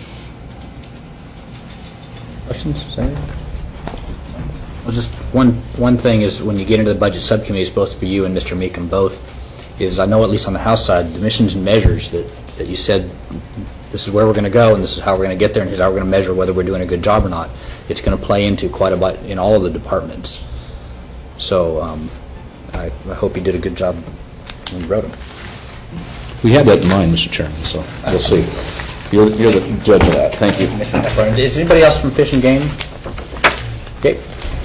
Questions, Senator? Well, just one thing is when you get into the budget subcommittees, both for you and Mr. Meekum both, is I know at least on the House side, the missions and measures that you said this is where we're going to go and this is how we're going to get there and this is how we're going to measure whether we're doing a good job or not. It's going to play into quite a bit in all of the departments. So I hope you did a good job when you wrote them. We had that in mind, Mr. Chairman, so we'll see. You're the judge of that. Thank you. Is anybody else from Fish and Game? Okay.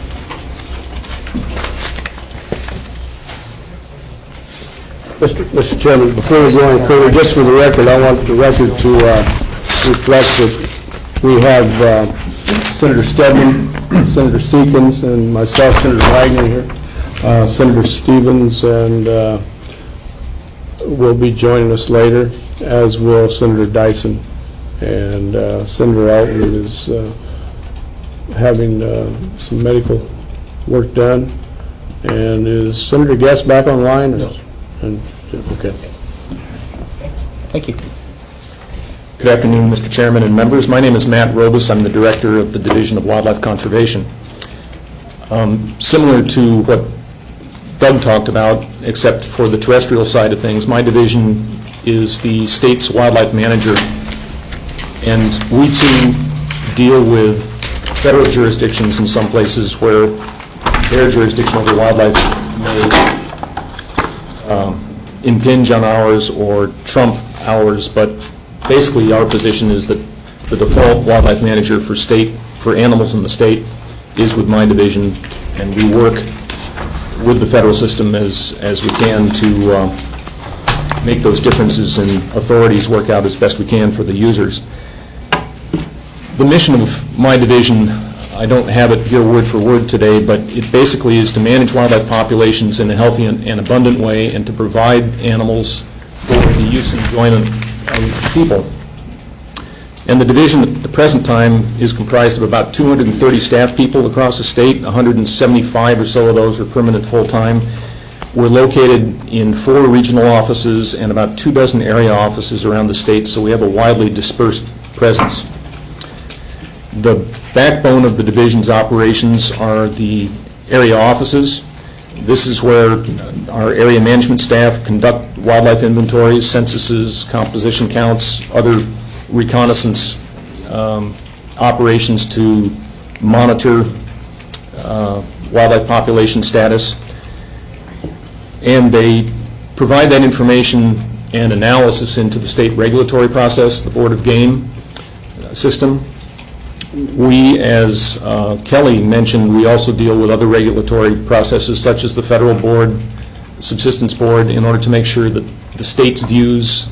Mr. Chairman, before we go any further, just for the record, I want the record to reflect that we have Senator Stedman, Senator Seekins, and myself, Senator Wagner here. Senator Stevens will be joining us later, as will Senator Dyson. And Senator Altman is having some medical work done. And is Senator Guest back online? No. Okay. Thank you. Good afternoon, Mr. Chairman and members. My name is Matt Robus. I'm the Director of the Division of Wildlife Conservation. Similar to what Doug talked about, except for the terrestrial side of things, my division is the state's wildlife manager, and we too deal with federal jurisdictions in some places where their jurisdiction over wildlife may impinge on ours or trump ours, but basically our position is that the default wildlife manager for animals in the state is with my division, and we work with the federal system as we can to make those differences in authorities work out as best we can for the users. The mission of my division, I don't have it here word for word today, but it basically is to manage wildlife populations in a healthy and abundant way and to provide animals for the use and enjoyment of people. And the division at the present time is comprised of about 230 staff people across the state. 175 or so of those are permanent full-time. We're located in 4 regional offices and about 24 area offices around the state, so we have a widely dispersed presence. The backbone of the division's operations are the area offices. This is where our area management staff conduct wildlife inventories, censuses, composition counts, other reconnaissance operations to monitor wildlife population status. And they provide that information and analysis into the state regulatory process, the Board of Game system. We, as Kelly mentioned, we also deal with other regulatory processes such as the federal board, subsistence board, in order to make sure that the state's views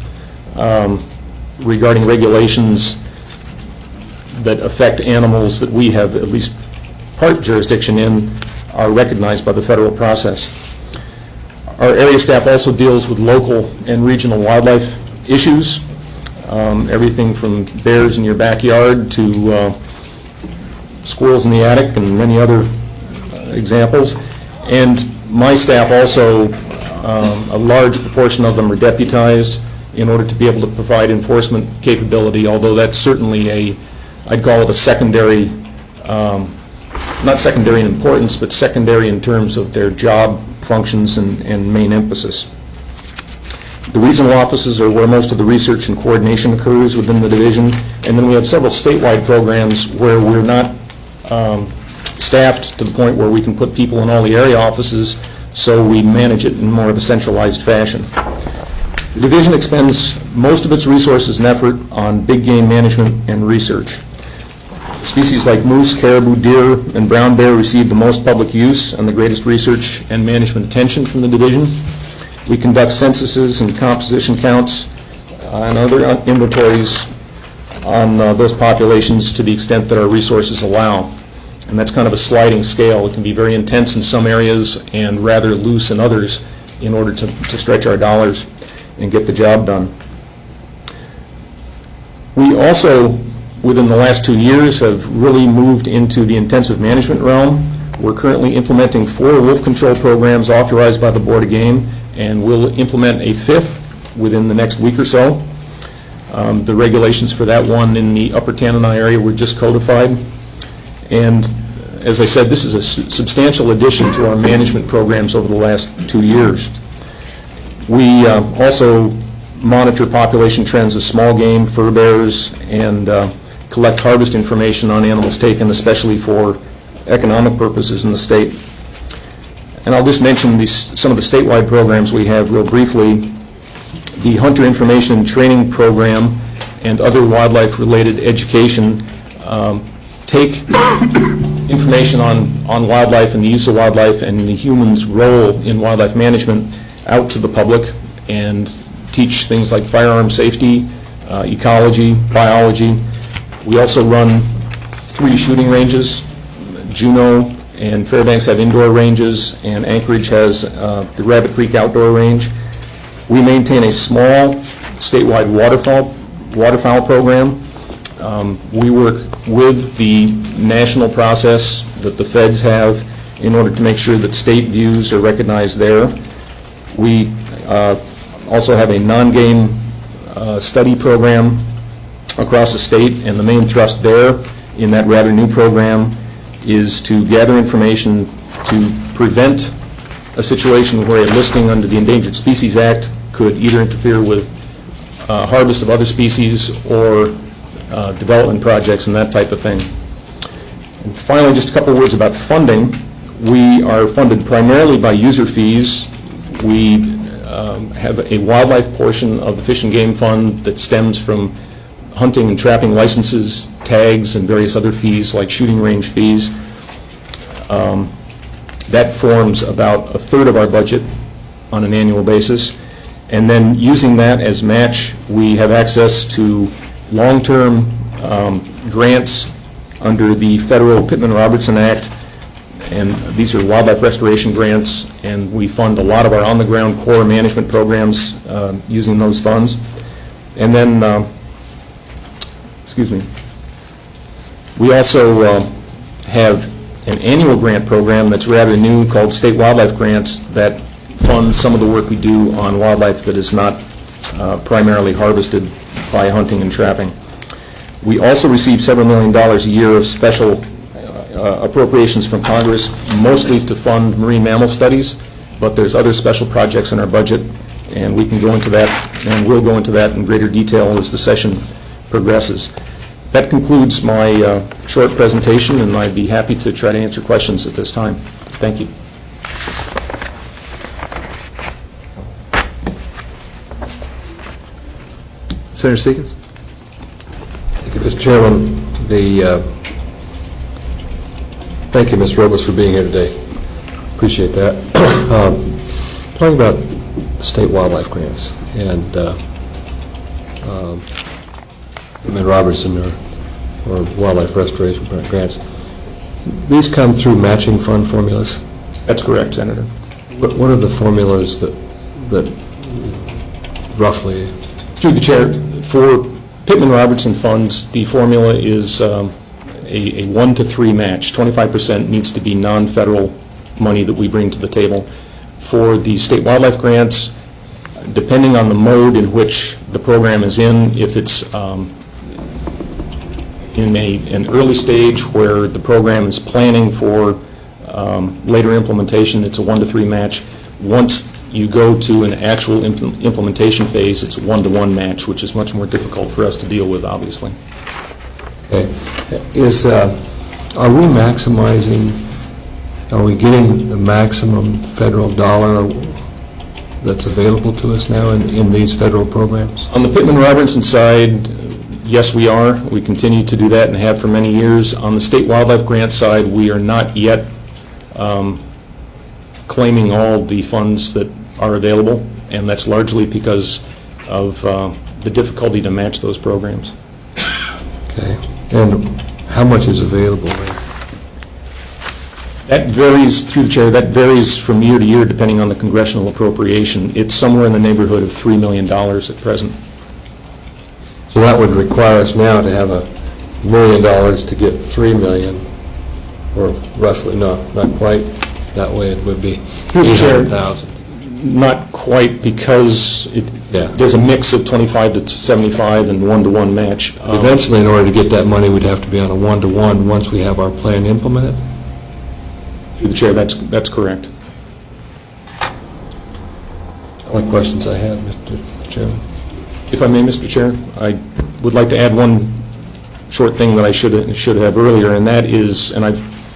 regarding regulations that affect animals that we have at least part jurisdiction in are recognized by the federal process. Our area staff also deals with local and regional wildlife issues, everything from bears in your backyard to squirrels in the attic and many other examples. And my staff also, a large proportion of them are deputized in order to be able to provide enforcement capability, although that's certainly I'd call it a secondary, not secondary in importance, but secondary in terms of their job functions and main emphasis. The regional offices are where most of the research and coordination occurs within the division, and then we have several statewide programs where we're not staffed to the point where we can put people in all the area offices, so we manage it in more of a centralized fashion. The division expends most of its resources and effort on big game management and research. Species like moose, caribou, deer, and brown bear receive the most public use and the greatest research and management attention from the division. We conduct censuses and composition counts and other inventories on those populations to the extent that our resources allow. And that's kind of a sliding scale. It can be very intense in some areas and rather loose in others in order to stretch our dollars and get the job done. We also, within the last 2 years, have really moved into the intensive management realm. We're currently implementing 4 wolf control programs authorized by the Board of Game, and we'll implement a 5th within the next week or so. The regulations for that one in the Upper Tanana area were just codified. And as I said, this is a substantial addition to our management programs over the last 2 years. We also monitor population trends of small game, fur bears, and collect harvest information on animals taken, especially for economic purposes in the state. And I'll just mention some of the statewide programs we have real briefly. The Hunter Information and Training Program and other wildlife-related education take information on wildlife and the use of wildlife and the human's role in wildlife management out to the public and teach things like firearm safety, ecology, biology. We also run 3 shooting ranges. Juneau and Fairbanks have indoor ranges, and Anchorage has the Rabbit Creek outdoor range. We maintain a small statewide waterfowl program. We work with the national process that the feds have in order to make sure that state views are recognized there. We also have a non-game study program across the state, and the main thrust there in that rather new program is to gather information to prevent a situation where a listing under the Endangered Species Act could either interfere with harvest of other species or development projects and that type of thing. And finally, just a couple of words about funding. We are funded primarily by user fees. We have a wildlife portion of the Fish and Game Fund that stems from hunting and trapping licenses, tags, and various other fees like shooting range fees. That forms about a third of our budget on an annual basis. And then using that as match, we have access to long-term grants under the federal Pittman-Robertson Act, and these are wildlife restoration grants, and we fund a lot of our on-the-ground core management programs using those funds. And then, we also have an annual grant program that's rather new called State Wildlife Grants that funds some of the work we do on wildlife that is not primarily harvested by hunting and trapping. We also receive several $million a year of special appropriations from Congress, mostly to fund marine mammal studies, but there's other special projects in our budget, and we can go into that, and we'll go into that in greater detail as the session progresses. That concludes my short presentation, and I'd be happy to try to answer questions at this time. Thank you. Senator Seekins. Thank you, Mr. Chairman. Thank you, Ms. Robles, for being here today. Appreciate that. Talking about state wildlife grants and Pittman-Robertson or wildlife restoration grants, these come through matching fund formulas? That's correct, Senator. What are the formulas that roughly? Through the chair, for Pittman-Robertson funds, the formula is a 1-to-3 match. 25% needs to be non-federal money that we bring to the table. For the state wildlife grants, depending on the mode in which the program is in, if it's in an early stage where the program is planning for later implementation, it's a 1-to-3 match. Once you go to an actual implementation phase, it's a 1-to-1 match, which is much more difficult for us to deal with, obviously. Okay. Are we maximizing, are we getting the maximum federal dollar that's available to us now in these federal programs? On the Pittman-Robertson side, yes, we are. We continue to do that and have for many years. On the state wildlife grant side, we are not yet claiming all the funds that are available, and that's largely because of the difficulty to match those programs. Okay. And how much is available there? That varies, through the chair, that varies from year to year depending on the congressional appropriation. It's somewhere in the neighborhood of $3 million at present. So that would require us now to have $1 million to get $3 million, or roughly, no, not quite. That way it would be 800,000. Not quite, because there's a mix of 25 to 75 and 1-to-1 match. Eventually, in order to get that money, we'd have to be on a 1-to-1 once we have our plan implemented? Through the chair, that's correct. All the questions I have, Mr. Chairman. If I may, Mr. Chair, I would like to add one short thing that I should have earlier, and that is, and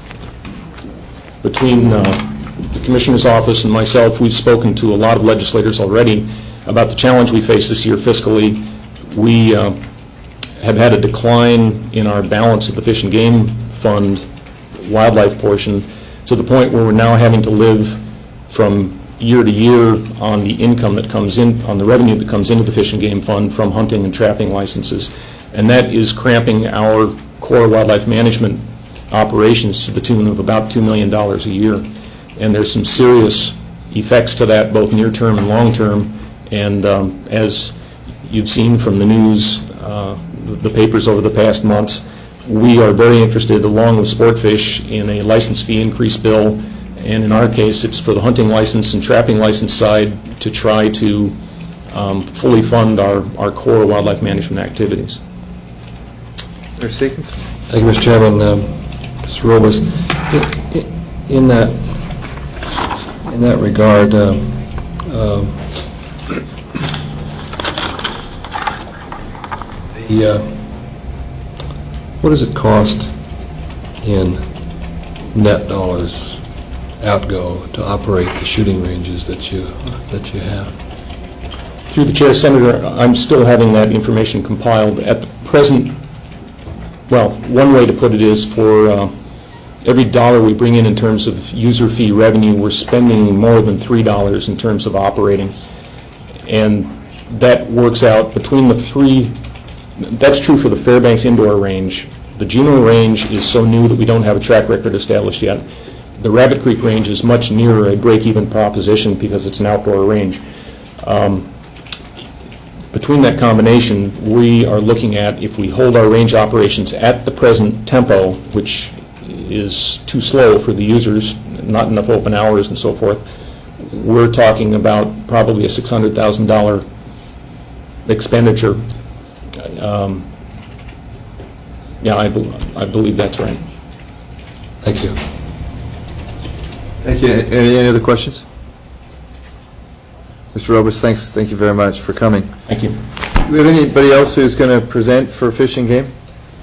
between the Commissioner's office and myself, we've spoken to a lot of legislators already about the challenge we face this year fiscally. We have had a decline in our balance of the Fish and Game Fund wildlife portion to the point where we're now having to live from year to year on the income that comes in, on the revenue that comes into the Fish and Game Fund from hunting and trapping licenses. And that is cramping our core wildlife management operations to the tune of about $2 million a year. And there's some serious effects to that, both near term and long term. And as you've seen from the news, the papers over the past months, we are very interested, along with Sportfish, in a license fee increase bill, and in our case, it's for the hunting license and trapping license side to try to fully fund our core wildlife management activities. Senator Seekins? Thank you, Mr. Chairman. Mr. Robles, in that regard, what does it cost in net dollars outgo to operate the shooting ranges that you have? Through the chair, Senator, I'm still having that information compiled. At the present, well, one way to put it is for every dollar we bring in terms of user fee revenue, we're spending more than $3 in terms of operating. And that works out between the three. That's true for the Fairbanks indoor range. The Juneau range is so new that we don't have a track record established yet. The Rabbit Creek range is much nearer a break-even proposition because it's an outdoor range. Between that combination, we are looking at, if we hold our range operations at the present tempo, which is too slow for the users, not enough open hours and so forth, we're talking about probably a $600,000 expenditure. Yeah, I believe that's right. Thank you. Thank you. Any other questions? Mr. Roberts, thank you very much for coming. Thank you. Do we have anybody else who's going to present for Fish and Game?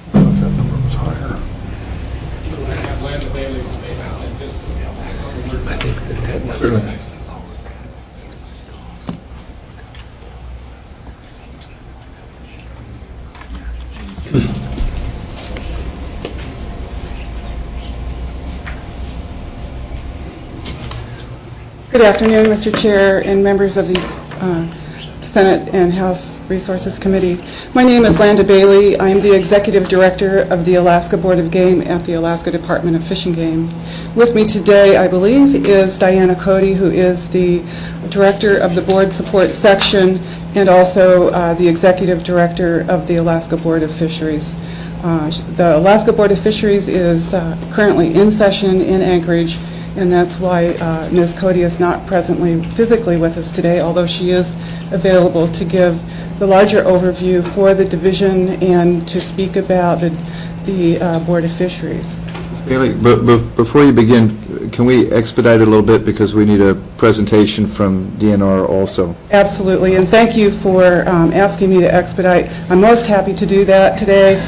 Good afternoon, Mr. Chair and members of these Senate and House Resources Committees. My name is Landa Bailey. I am the Executive Director of the Alaska Board of Game at the Alaska Department of Fish and Game. With me today, I believe, is Diana Cody, who is the Director of the Board Support Section and also the Executive Director of the Alaska Board of Fisheries. The Alaska Board of Fisheries is currently in session in Anchorage, and that's why Ms. Cody is not presently physically with us today, although she is available to give the larger overview for the division and to speak about the Board of Fisheries. Bailey, before you begin, can we expedite a little bit because we need a presentation from DNR also? Absolutely, and thank you for asking me to expedite. I'm most happy to do that today.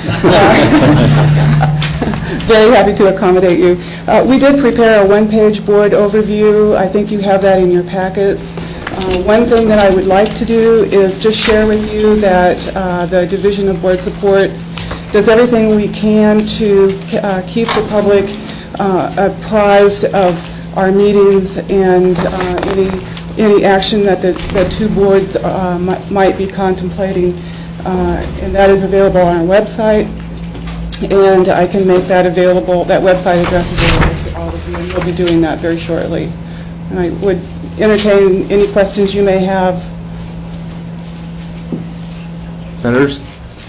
Very happy to accommodate you. We did prepare a one-page board overview. I think you have that in your packets. One thing that I would like to do is just share with you that the Division of Board Supports does everything we can to keep the public apprised of our meetings and any action that the two boards might be contemplating, and that is available on our website. And I can make that available, that website address available to all of you, and we'll be doing that very shortly. And I would entertain any questions you may have. Senators?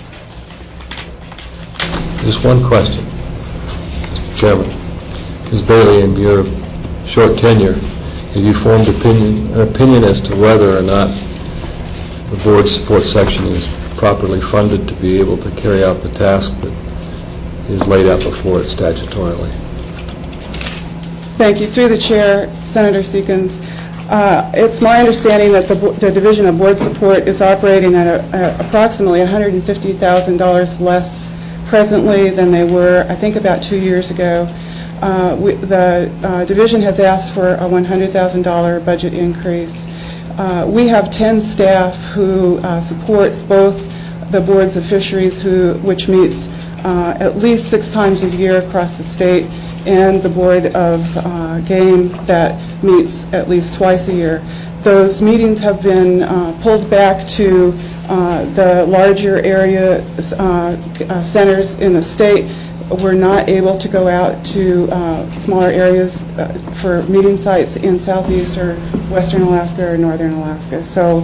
Just one question, Mr. Chairman. Ms. Bailey, in your short tenure, have you formed an opinion as to whether or not the board support section is properly funded to be able to carry out the task that is laid out before it statutorily? Thank you. Through the chair, Senator Seekins, it's my understanding that the Division of Board Support is operating at approximately $150,000 less presently than they were, I think, about 2 years ago. The division has asked for a $100,000 budget increase. We have 10 staff who supports both the boards of fisheries, which meets at least 6 times a year across the state, and the Board of Game that meets at least twice a year. Those meetings have been pulled back to the larger area centers in the state. We're not able to go out to smaller areas for meeting sites in southeast or western Alaska or northern Alaska. So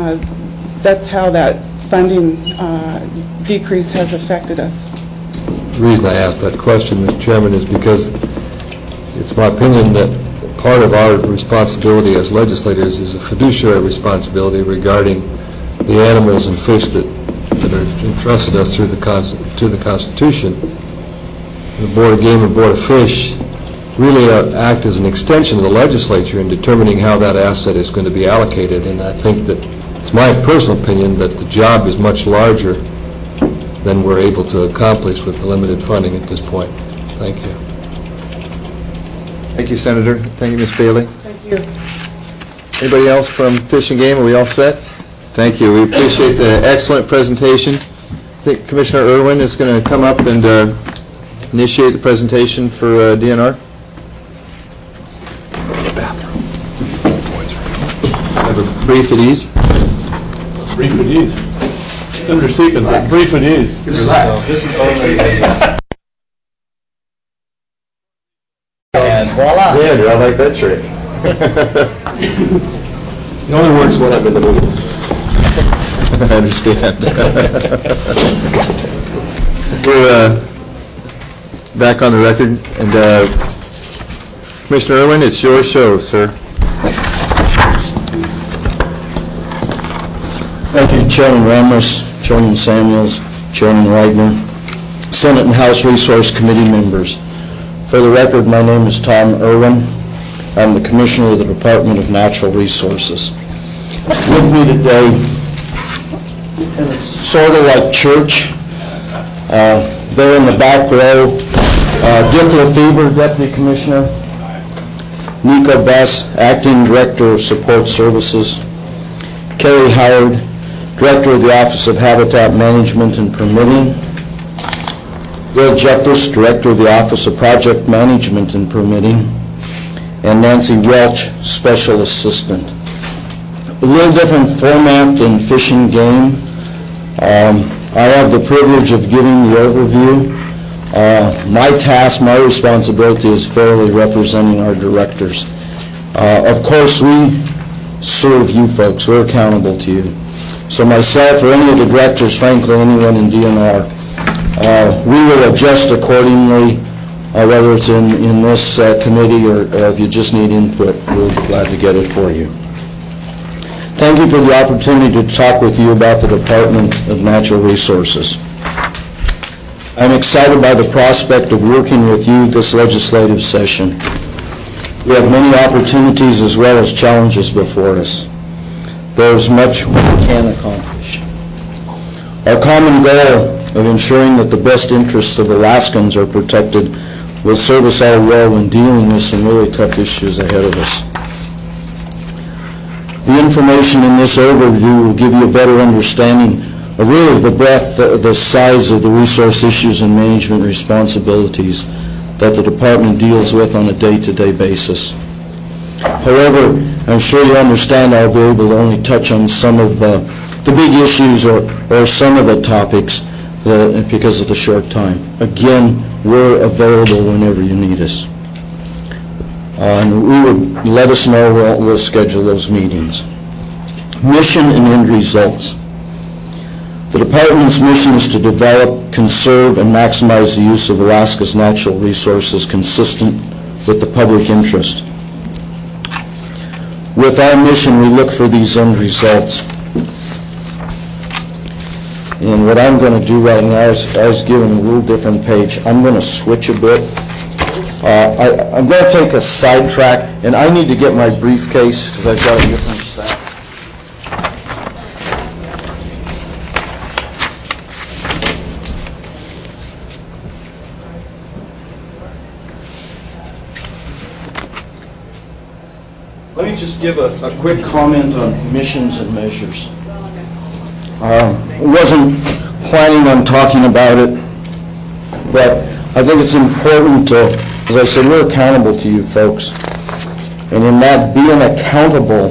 that's how that funding decrease has affected us. reason I asked that question, Mr. Chairman, is because it's my opinion that part of our responsibility as legislators is a fiduciary responsibility regarding the animals and fish that are entrusted us through the Constitution. The Board of Game and Board of Fish really act as an extension of the legislature in determining how that asset is going to be allocated, and I think that it's my personal opinion that the job is much larger than we're able to accomplish with the limited funding at this point. Thank you. Thank you, Senator. Thank you, Ms. Bailey. Thank you. Anybody else from Fish and Game? Are we all set? Thank you. We appreciate the excellent presentation. I think Commissioner Irwin is going to come up and initiate the presentation for DNR. Have a brief at ease. Brief at ease. Senator Seekins, brief at ease. Relax. This is only And voila. Yeah, I like that trick. It only works when I'm in the mood. I understand. We're back on the record, and Commissioner Irwin, it's your show, sir. Thank you, Chairman Ramos, Chairman Samuels, Chairman Wagner, Senate and House Resource Committee members. For the record, my name is Tom Irwin. I'm the Commissioner of the Department of Natural Resources. With me today, and it's sort of like church, there in the back row, Dick Lefebvre, Deputy Commissioner, Nico Bess, Acting Director of Support Services, Kerry Howard, Director of the Office of Habitat Management and Permitting, Will Jeffers, Director of the Office of Project Management and Permitting, and Nancy Welch, Special Assistant. A little different format than Fish and Game. I have the privilege of giving the overview. My task, my responsibility is fairly representing our directors. Of course, we serve you folks. We're accountable to you. So myself or any of the directors, frankly, anyone in DNR, we will adjust accordingly, whether it's in this committee or if you just need input, we'll be glad to get it for you. Thank you for the opportunity to talk with you about the Department of Natural Resources. I'm excited by the prospect of working with you this legislative session. We have many opportunities as well as challenges before us. There's much we can accomplish. Our common goal of ensuring that the best interests of Alaskans are protected will serve us all well when dealing with some really tough issues ahead of us. The information in this overview will give you a better understanding of really the breadth, the size of the resource issues and management responsibilities that the department deals with on a day-to-day basis. However, I'm sure you understand I'll be able to only touch on some of the big issues or some of the topics because of the short time. Again, we're available whenever you need us. And we would let us know, we'll schedule those meetings. Mission and end results. The department's mission is to develop, conserve, and maximize the use of Alaska's natural resources consistent with the public interest. With our mission, we look for these end results. And what I'm going to do right now is, I was given a little different page. I'm going to switch a bit. I'm going to take a sidetrack, and I need to get my briefcase because I've got to get my staff. Let me just give a quick comment on missions and measures. I wasn't planning on talking about it, but I think it's important to, as I said, we're accountable to you folks. And in that being accountable,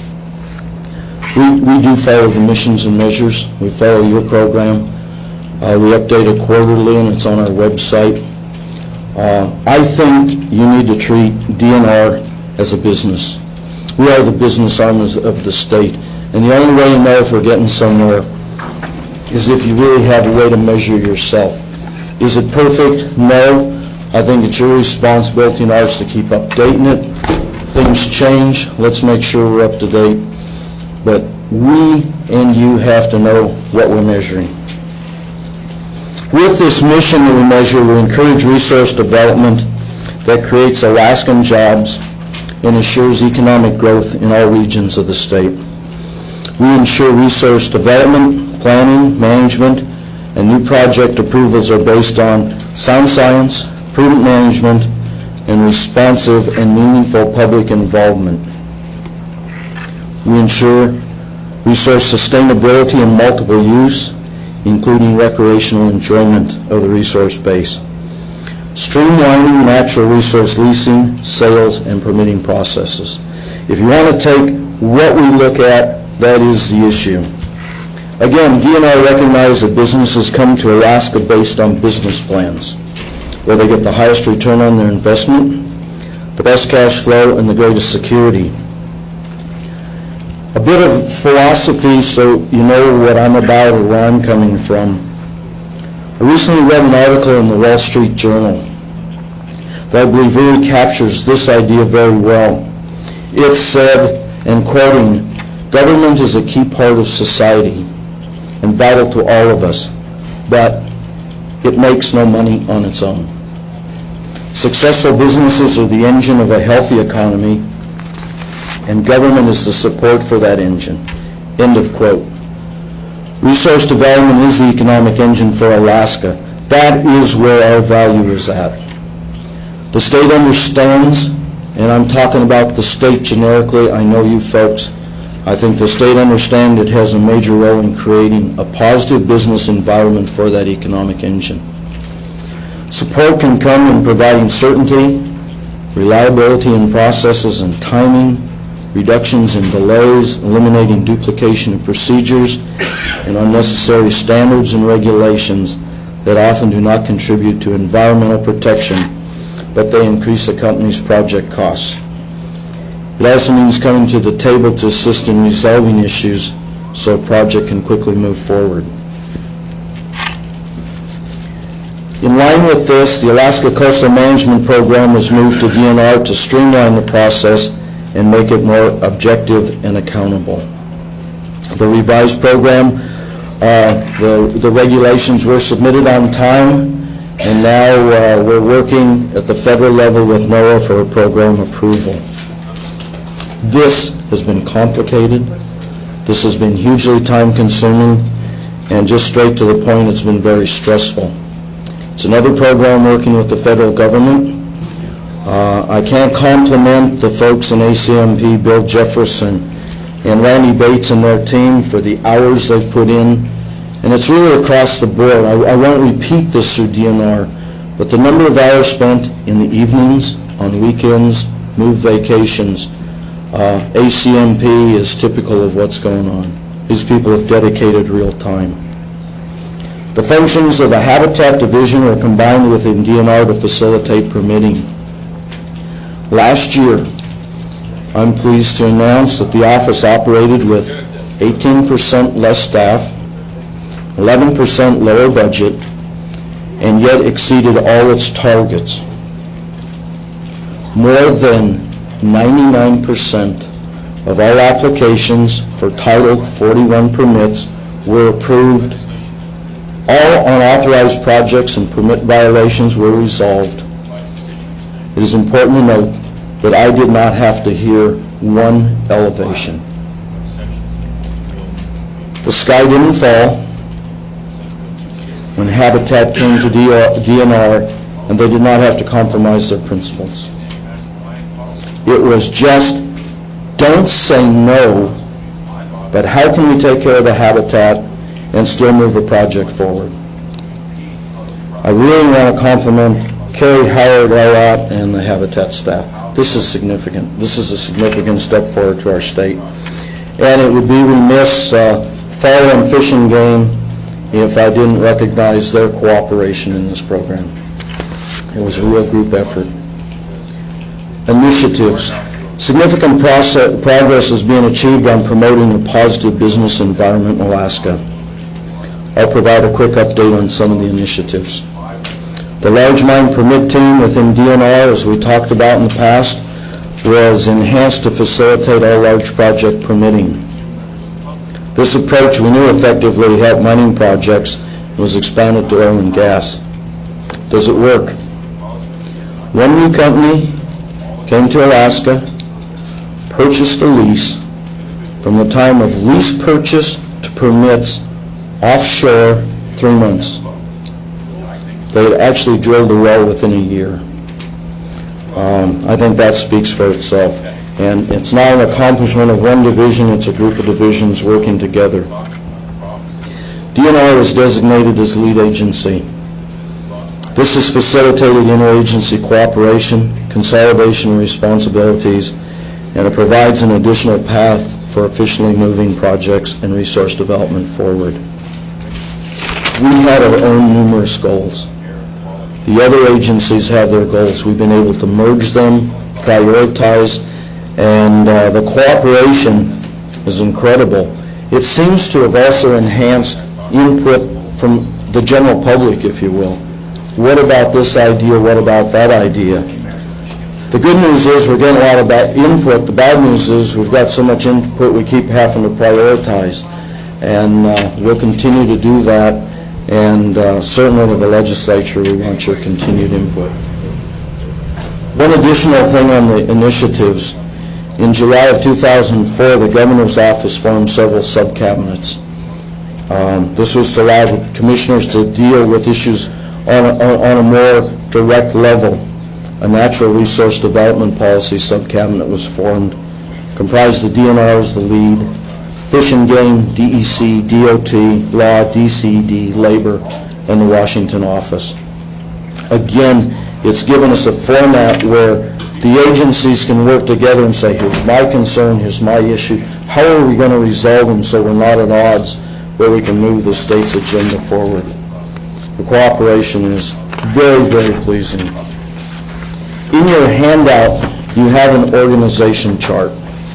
we do follow the missions and measures. We follow your program. We update it quarterly, and it's on our website. I think you need to treat DNR as a business. We are the business arm of the state. And the only way you know if we're getting somewhere is if you really have a way to measure yourself. Is it perfect? No. I think it's your responsibility and ours to keep updating it. Things change. Let's make sure we're up to date. But we and you have to know what we're measuring. With this mission that we measure, we encourage resource development that creates Alaskan jobs and assures economic growth in all regions of the state. We ensure resource development, planning, management, and new project approvals are based on sound science, prudent management, and responsive and meaningful public involvement. We ensure resource sustainability and multiple use, including recreational enjoyment of the resource base. Streamlining natural resource leasing, sales, and permitting processes. If you want to take what we look at, that is the issue. Again, DNR recognizes that businesses come to Alaska based on business plans, where they get the highest return on their investment, the best cash flow, and the greatest security. A bit of philosophy so you know what I'm about or where I'm coming from. I recently read an article in the Wall Street Journal that I believe really captures this idea very well. It said, and quoting, "Government is a key part of society and vital to all of us, but it makes no money on its own. Successful businesses are the engine of a healthy economy, and government is the support for that engine." End of quote. Resource development is the economic engine for Alaska. That is where our value is at. The state understands, and I'm talking about the state generically, I know you folks, I think the state understands it has a major role in creating a positive business environment for that economic engine. Support can come in providing certainty, reliability in processes and timing, reductions in delays, eliminating duplication of procedures, and unnecessary standards and regulations that often do not contribute to environmental protection, but they increase a company's project costs. It also means coming to the table to assist in resolving issues so a project can quickly move forward. In line with this, the Alaska Coastal Management Program was moved to DNR to streamline the process and make it more objective and accountable. The revised program, the regulations were submitted on time, and now we're working at the federal level with NOAA for a program approval. This has been complicated. This has been hugely time-consuming, and just straight to the point, it's been very stressful. It's another program working with the federal government. I can't compliment the folks in ACMP, Bill Jefferson and Randy Bates and their team for the hours they've put in. And it's really across the board. I won't repeat this through DNR, but the number of hours spent in the evenings, on weekends, moved vacations, ACMP is typical of what's going on. These people have dedicated real time. The functions of the Habitat Division were combined within DNR to facilitate permitting. Last year, I'm pleased to announce that the office operated with 18% less staff, 11% lower budget, and yet exceeded all its targets. More than 99% of all applications for Title 41 permits were approved. All unauthorized projects and permit violations were resolved. It is important to note that I did not have to hear one elevation. The sky didn't fall when Habitat came to DNR, and they did not have to compromise their principles. It was just, don't say no, but how can we take care of the habitat and still move a project forward? I really want to compliment Carrie Howard, Elliott, and the Habitat staff. This is significant. This is a significant step forward to our state. And it would be remiss, Fall and Fish and Game, if I didn't recognize their cooperation in this program. It was a real group effort. Initiatives. Significant progress is being achieved on promoting a positive business environment in Alaska. I'll provide a quick update on some of the initiatives. The large mine permit team within DNR, as we talked about in the past, was enhanced to facilitate all large project permitting. This approach we knew effectively helped mining projects and was expanded to oil and gas. Does it work? One new company came to Alaska, purchased a lease. From the time of lease purchase to permits, offshore, 3 months. They had actually drilled the well within a year. I think that speaks for itself. And it's not an accomplishment of one division, it's a group of divisions working together. DNR was designated as lead agency. This has facilitated interagency cooperation, consolidation of responsibilities, and it provides an additional path for efficiently moving projects and resource development forward. We had our own numerous goals. The other agencies have their goals. We've been able to merge them, prioritize, and the cooperation is incredible. It seems to have also enhanced input from the general public, if you will. What about this idea? What about that idea? The good news is we're getting a lot of input. The bad news is we've got so much input we keep having to prioritize. And we'll continue to do that. And certainly with the legislature, we want your continued input. One additional thing on the initiatives. In July of 2004, the governor's office formed several sub-cabinets. This was to allow the commissioners to deal with issues on a more direct level. A natural resource development policy sub-cabinet was formed, comprised of DNR as the lead, Fish and Game, DEC, DOT, Law, DCD, Labor, and the Washington office. Again, it's given us a format where the agencies can work together and say, here's my concern, here's my issue, how are we going to resolve them so we're not at odds, where we can move the state's agenda forward. The cooperation is very, very pleasing. In your handout, you have an organization chart.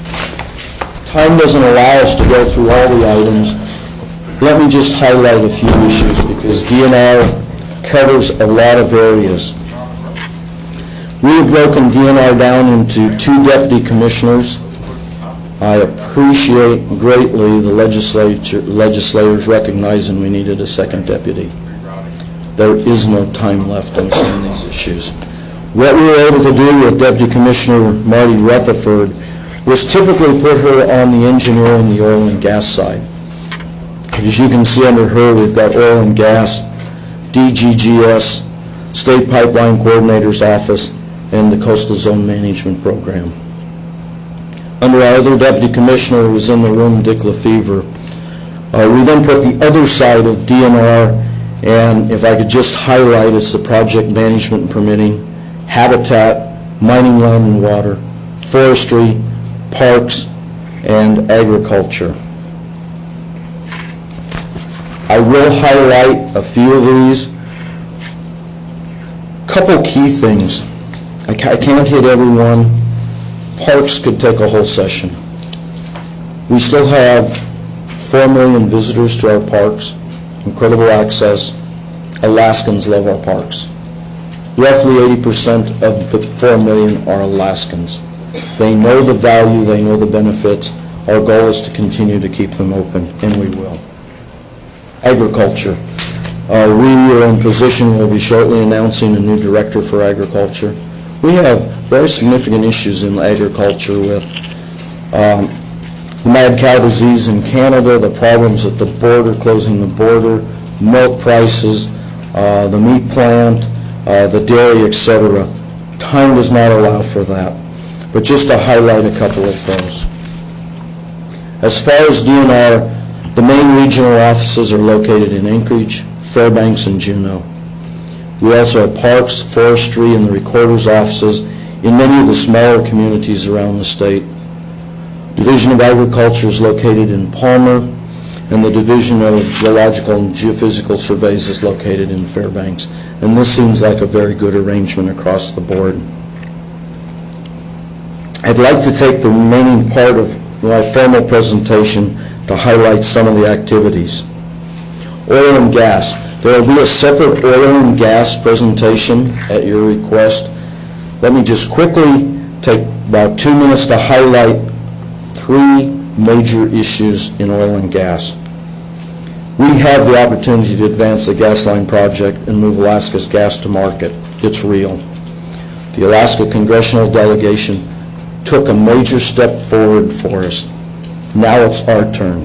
Time doesn't allow us to go through all the items. Let me just highlight a few issues because DNR covers a lot of areas. We have broken DNR down into 2 deputy commissioners. I appreciate greatly the legislators recognizing we needed a second deputy. There is no time left on some of these issues. What we were able to do with Deputy Commissioner Marty Rutherford was typically put her on the engineer and the oil and gas side. As you can see under her, we've got oil and gas, DGGS, State Pipeline Coordinator's Office, and the Coastal Zone Management Program. Under our other Deputy Commissioner who was in the room, Dick Lefevre, we then put the other side of DNR, and if I could just highlight, it's the project management and permitting, habitat, mining, land and water, forestry, parks, and agriculture. I will highlight a few of these. Couple key things. I can't hit every one. Parks could take a whole session. We still have 4 million visitors to our parks, incredible access. Alaskans love our parks. Roughly 80% of the 4 million are Alaskans. They know the value, they know the benefits. Our goal is to continue to keep them open, and we will. Agriculture. We are in position, we'll be shortly announcing a new director for agriculture. We have very significant issues in agriculture with the mad cow disease in Canada, the problems at the border, closing the border, milk prices, the meat plant, the dairy, etc. Time does not allow for that. But just to highlight a couple of things. As far as DNR, the main regional offices are located in Anchorage, Fairbanks, and Juneau. We also have parks, forestry, and the recorder's offices in many of the smaller communities around the state. Division of Agriculture is located in Palmer, and the Division of Geological and Geophysical Surveys is located in Fairbanks. And this seems like a very good arrangement across the board. I'd like to take the remaining part of my formal presentation to highlight some of the activities. Oil and gas. There will be a separate oil and gas presentation at your request. Let me just quickly take about 2 minutes to highlight 3 major issues in oil and gas. We have the opportunity to advance the gas line project and move Alaska's gas to market. It's real. The Alaska Congressional Delegation took a major step forward for us. Now it's our turn.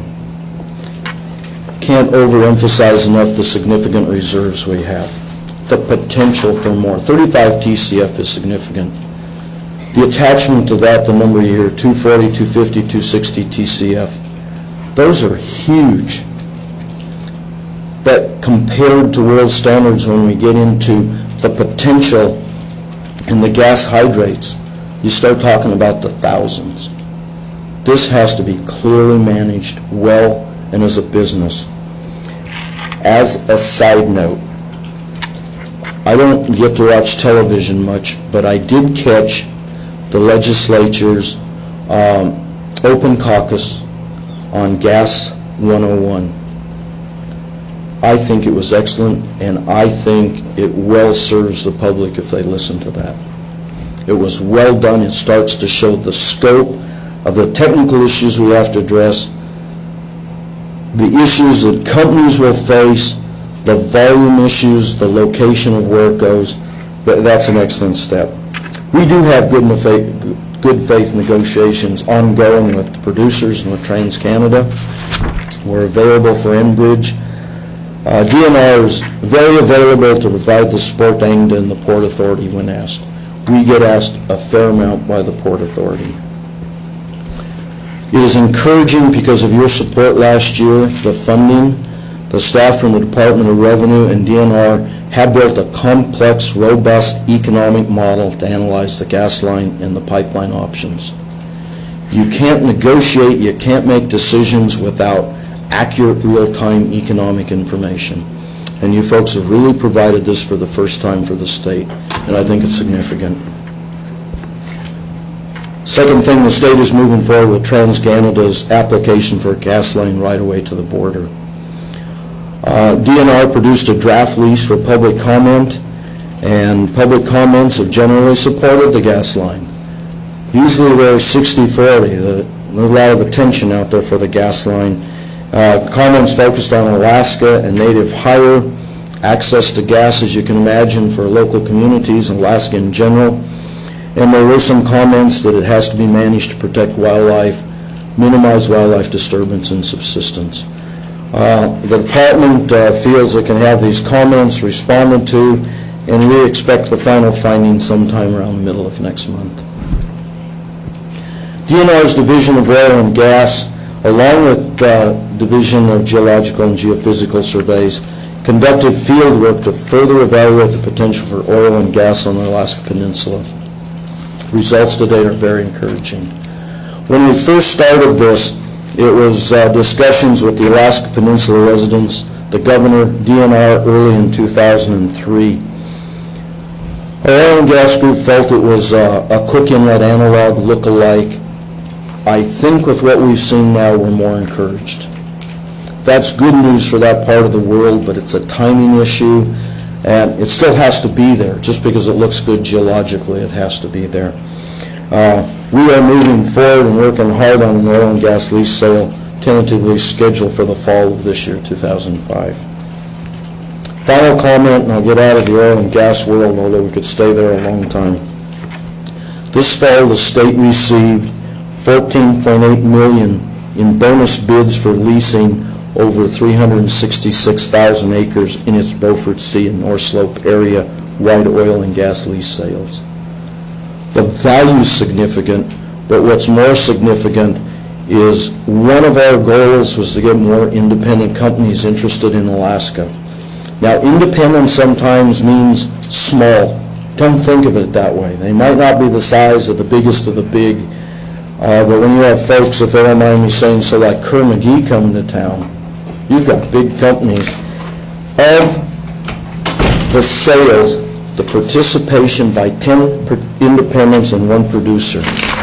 Can't overemphasize enough the significant reserves we have. The potential for more. 35 TCF is significant. The attachment to that, the number here, 240, 250, 260 TCF, those are huge. But compared to world standards, when we get into the potential in the gas hydrates, you start talking about the thousands. This has to be clearly managed well and as a business. As a side note, I don't get to watch television much, but I did catch the legislature's open caucus on Gas 101. I think it was excellent, and I think it well serves the public if they listen to that. It was well done. It starts to show the scope of the technical issues we have to address, the issues that companies will face, the volume issues, the location of where it goes. That's an excellent step. We do have good faith negotiations ongoing with the producers and with TransCanada. We're available for Enbridge. DNR is very available to provide the support aimed in the Port Authority when asked. We get asked a fair amount by the Port Authority. It is encouraging because of your support last year, the funding. The staff from the Department of Revenue and DNR have built a complex, robust economic model to analyze the gas line and the pipeline options. You can't negotiate, you can't make decisions without accurate, real-time economic information. And you folks have really provided this for the first time for the state, and I think it's significant. Second thing, the state is moving forward with TransCanada's application for a gas line right away to the border. DNR produced a draft lease for public comment, and public comments have generally supported the gas line. Usually they're 60-40, there's a lot of attention out there for the gas line. Comments focused on Alaska and native hire, access to gas, as you can imagine, for local communities, Alaska in general. And there were some comments that it has to be managed to protect wildlife, minimize wildlife disturbance and subsistence. The department feels it can have these comments responded to, and we expect the final findings sometime around the middle of next month. DNR's Division of Oil and Gas, along with the Division of Geological and Geophysical Surveys, conducted field work to further evaluate the potential for oil and gas on the Alaska Peninsula. Results to date are very encouraging. When we first started this, it was discussions with the Alaska Peninsula residents, the governor, DNR, early in 2003. Our oil and gas group felt it was a Cook Inlet analog look-alike. I think with what we've seen now, we're more encouraged. That's good news for that part of the world, but it's a timing issue, and it still has to be there. Just because it looks good geologically, it has to be there. We are moving forward and working hard on an oil and gas lease sale, tentatively scheduled for the fall of this year, 2005. Final comment, and I'll get out of the oil and gas world, although we could stay there a long time. This fall, the state received $14.8 million in bonus bids for leasing over 366,000 acres in its Beaufort Sea and North Slope area wide oil and gas lease sales. The value is significant, but what's more significant is one of our goals was to get more independent companies interested in Alaska. Now, independent sometimes means small. Don't think of it that way. They might not be the size of the biggest of the big, but when you have folks, if they don't mind me saying so, like Kerr McGee coming to town, you've got big companies. Of the sales, the participation by 10 independents and 1 producer,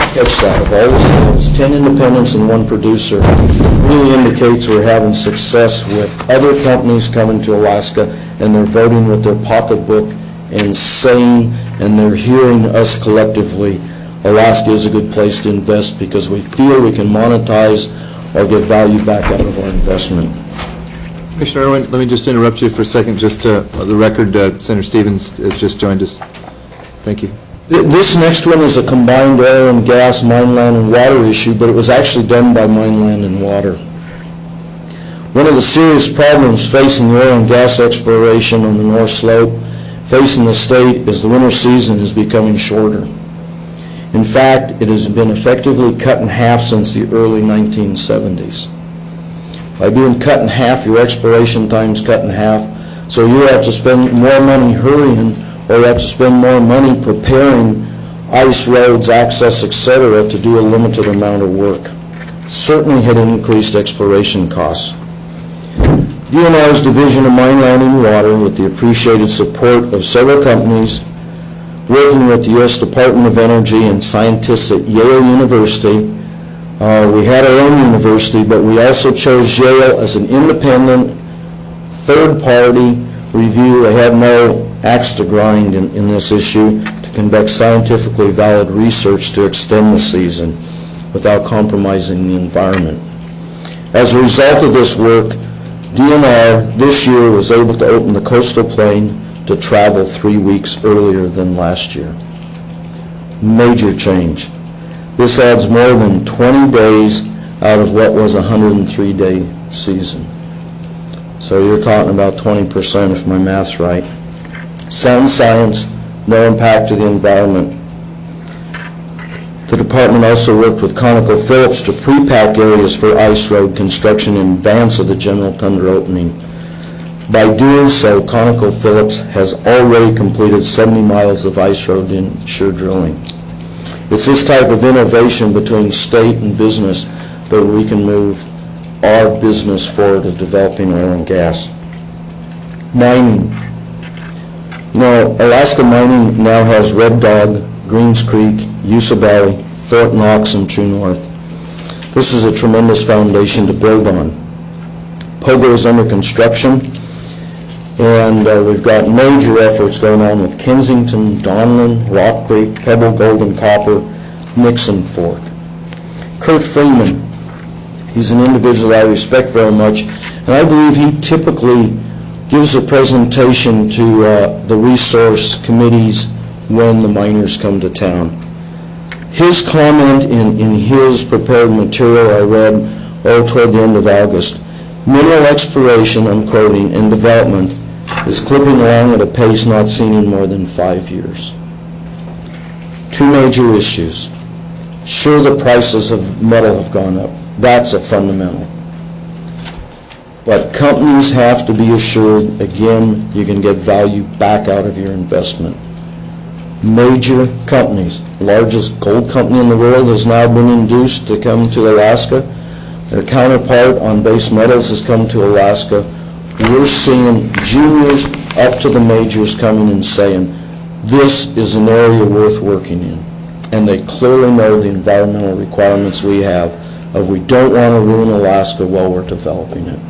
catch that. Of all the sales, 10 independents and 1 producer, really indicates we're having success with other companies coming to Alaska, and they're voting with their pocketbook and saying, and they're hearing us collectively, Alaska is a good place to invest because we feel we can monetize or get value back out of our investment. Commissioner Irwin, let me just interrupt you for a second. Just the record, Senator Stevens has just joined us. Thank you. This next one is a combined oil and gas, mine land and water issue, but it was actually done by Mine Land and Water. One of the serious problems facing the oil and gas exploration on the North Slope, facing the state, is the winter season is becoming shorter. In fact, it has been effectively cut in half since the early 1970s. By being cut in half, your exploration time's cut in half, so you have to spend more money hurrying, or you have to spend more money preparing ice roads, access, etc., to do a limited amount of work. Certainly had increased exploration costs. DNR's Division of Mine Land and Water, with the appreciated support of several companies, working with the U.S. Department of Energy and scientists at Yale University. We had our own university, but we also chose Yale as an independent, third-party review. They had no axe to grind in this issue to conduct scientifically valid research to extend the season without compromising the environment. As a result of this work, DNR this year was able to open the coastal plain to travel 3 weeks earlier than last year. Major change. This adds more than 20 days out of what was a 103-day season. So you're talking about 20% if my math's right. Sound science, no impact to the environment. The department also worked with ConocoPhillips to pre-pack areas for ice road construction in advance of the general tundra opening. By doing so, ConocoPhillips has already completed 70 miles of ice road in shear drilling. It's this type of innovation between state and business that we can move our business forward of developing oil and gas. Mining. Alaska Mining now has Red Dog, Greens Creek, Yusa Valley, Fort Knox, and True North. This is a tremendous foundation to build on. Pogo is under construction, and we've got major efforts going on with Kensington, Donlin, Rock Creek, Pebble, Gold and Copper, Nixon Fork. Kurt Freeman, he's an individual I respect very much, and I believe he typically gives a presentation to the resource committees when the miners come to town. His comment in his prepared material I read toward the end of August, mineral exploration, I'm quoting, and development is clipping along at a pace not seen in more than 5 years. 2 major issues. Sure, the prices of metal have gone up. That's a fundamental. But companies have to be assured, again, you can get value back out of your investment. Major companies, largest gold company in the world has now been induced to come to Alaska. Their counterpart on base metals has come to Alaska. We're seeing juniors up to the majors coming and saying, this is an area worth working in. And they clearly know the environmental requirements we have of we don't want to ruin Alaska while we're developing it.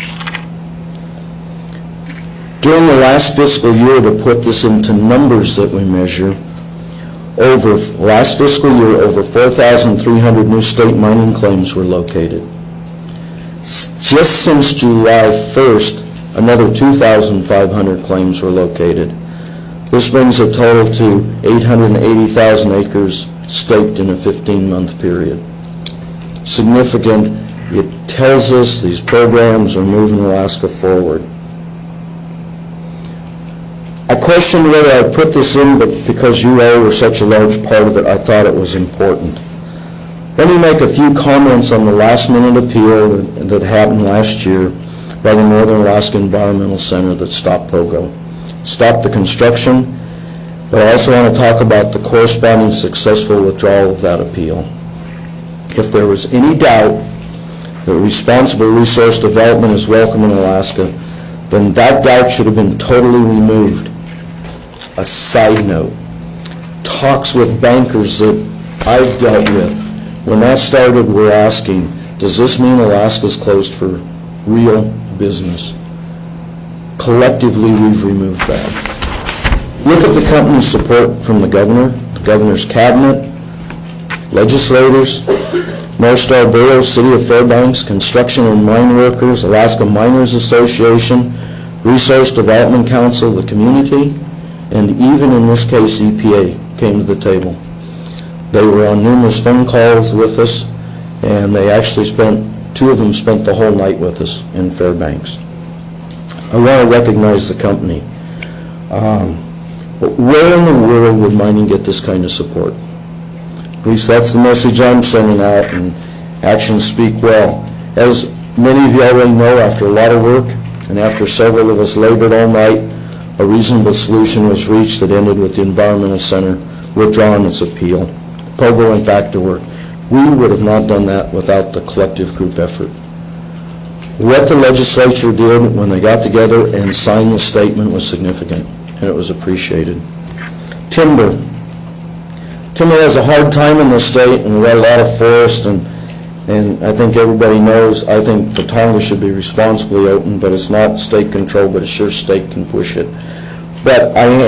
During the last fiscal year, to put this into numbers that we measure, last fiscal year, over 4,300 new state mining claims were located. Just since July 1st, another 2,500 claims were located. This brings a total to 880,000 acres staked in a 15-month period. Significant. It tells us these programs are moving Alaska forward. I questioned whether I put this in, but because you all were such a large part of it, I thought it was important. Let me make a few comments on the last-minute appeal that happened last year by the Northern Alaska Environmental Center that stopped Pogo. Stopped the construction, but I also want to talk about the corresponding successful withdrawal of that appeal. If there was any doubt that responsible resource development is welcome in Alaska, then that doubt should have been totally removed. A side note, talks with bankers that I've dealt with, when that started, we're asking, does this mean Alaska's closed for real business? Collectively, we've removed that. Look at the company's support from the governor, the governor's cabinet, legislators, North Star Borough, City of Fairbanks, construction and mine workers, Alaska Miners Association, Resource Development Council, the community, and even in this case, EPA came to the table. They were on numerous phone calls with us, and they actually two of them spent the whole night with us in Fairbanks. I want to recognize the company. But where in the world would mining get this kind of support? At least that's the message I'm sending out, and actions speak well. As many of you already know, after a lot of work, and after several of us labored all night, a reasonable solution was reached that ended with the Environmental Center withdrawing its appeal. POGO went back to work. We would have not done that without the collective group effort. What the legislature did when they got together and signed the statement was significant, and it was appreciated. Timber. Timber has a hard time in this state, and we've got a lot of forest, and I think everybody knows, I think the Tonga should be responsibly opened, but it's not state control, but it sure state can push it. But I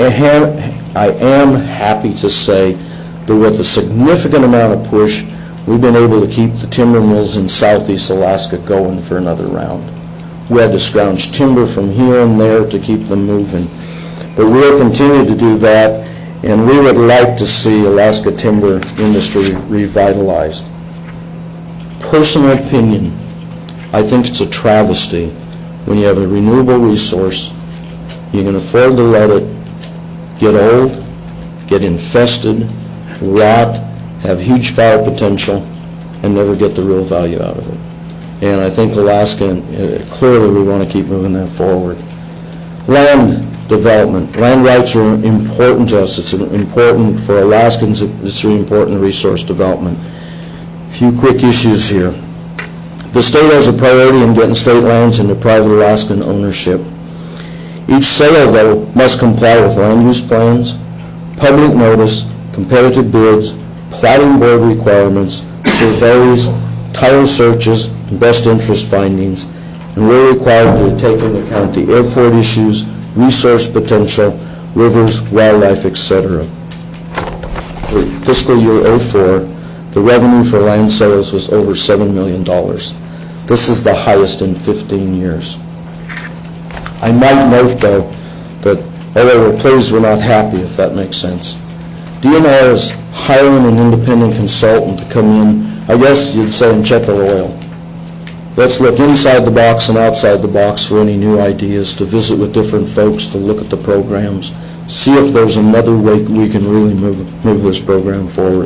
am happy to say that with a significant amount of push, we've been able to keep the timber mills in southeast Alaska going for another round. We had to scrounge timber from here and there to keep them moving. But we'll continue to do that, and we would like to see Alaska timber industry revitalized. Personal opinion, I think it's a travesty when you have a renewable resource, you can afford to let it get old, get infested, rot, have huge fire potential, and never get the real value out of it. And I think Alaska, clearly we want to keep moving that forward. Land development. Land rights are important to us. It's important for Alaskans. It's really important to resource development. A few quick issues here. The state has a priority in getting state lands into private Alaskan ownership. Each sale, though, must comply with land use plans, public notice, competitive bids, platting board requirements, surveys, title searches, and best interest findings, and we're required to take into account the airport issues, resource potential, rivers, wildlife, etc. For fiscal year 04, the revenue for land sales was over $7 million. This is the highest in 15 years. I might note, though, that although we're pleased, we're not happy, if that makes sense. DNR is hiring an independent consultant to come in, I guess you'd say, and check our oil. Let's look inside the box and outside the box for any new ideas, to visit with different folks, to look at the programs, see if there's another way we can really move this program forward.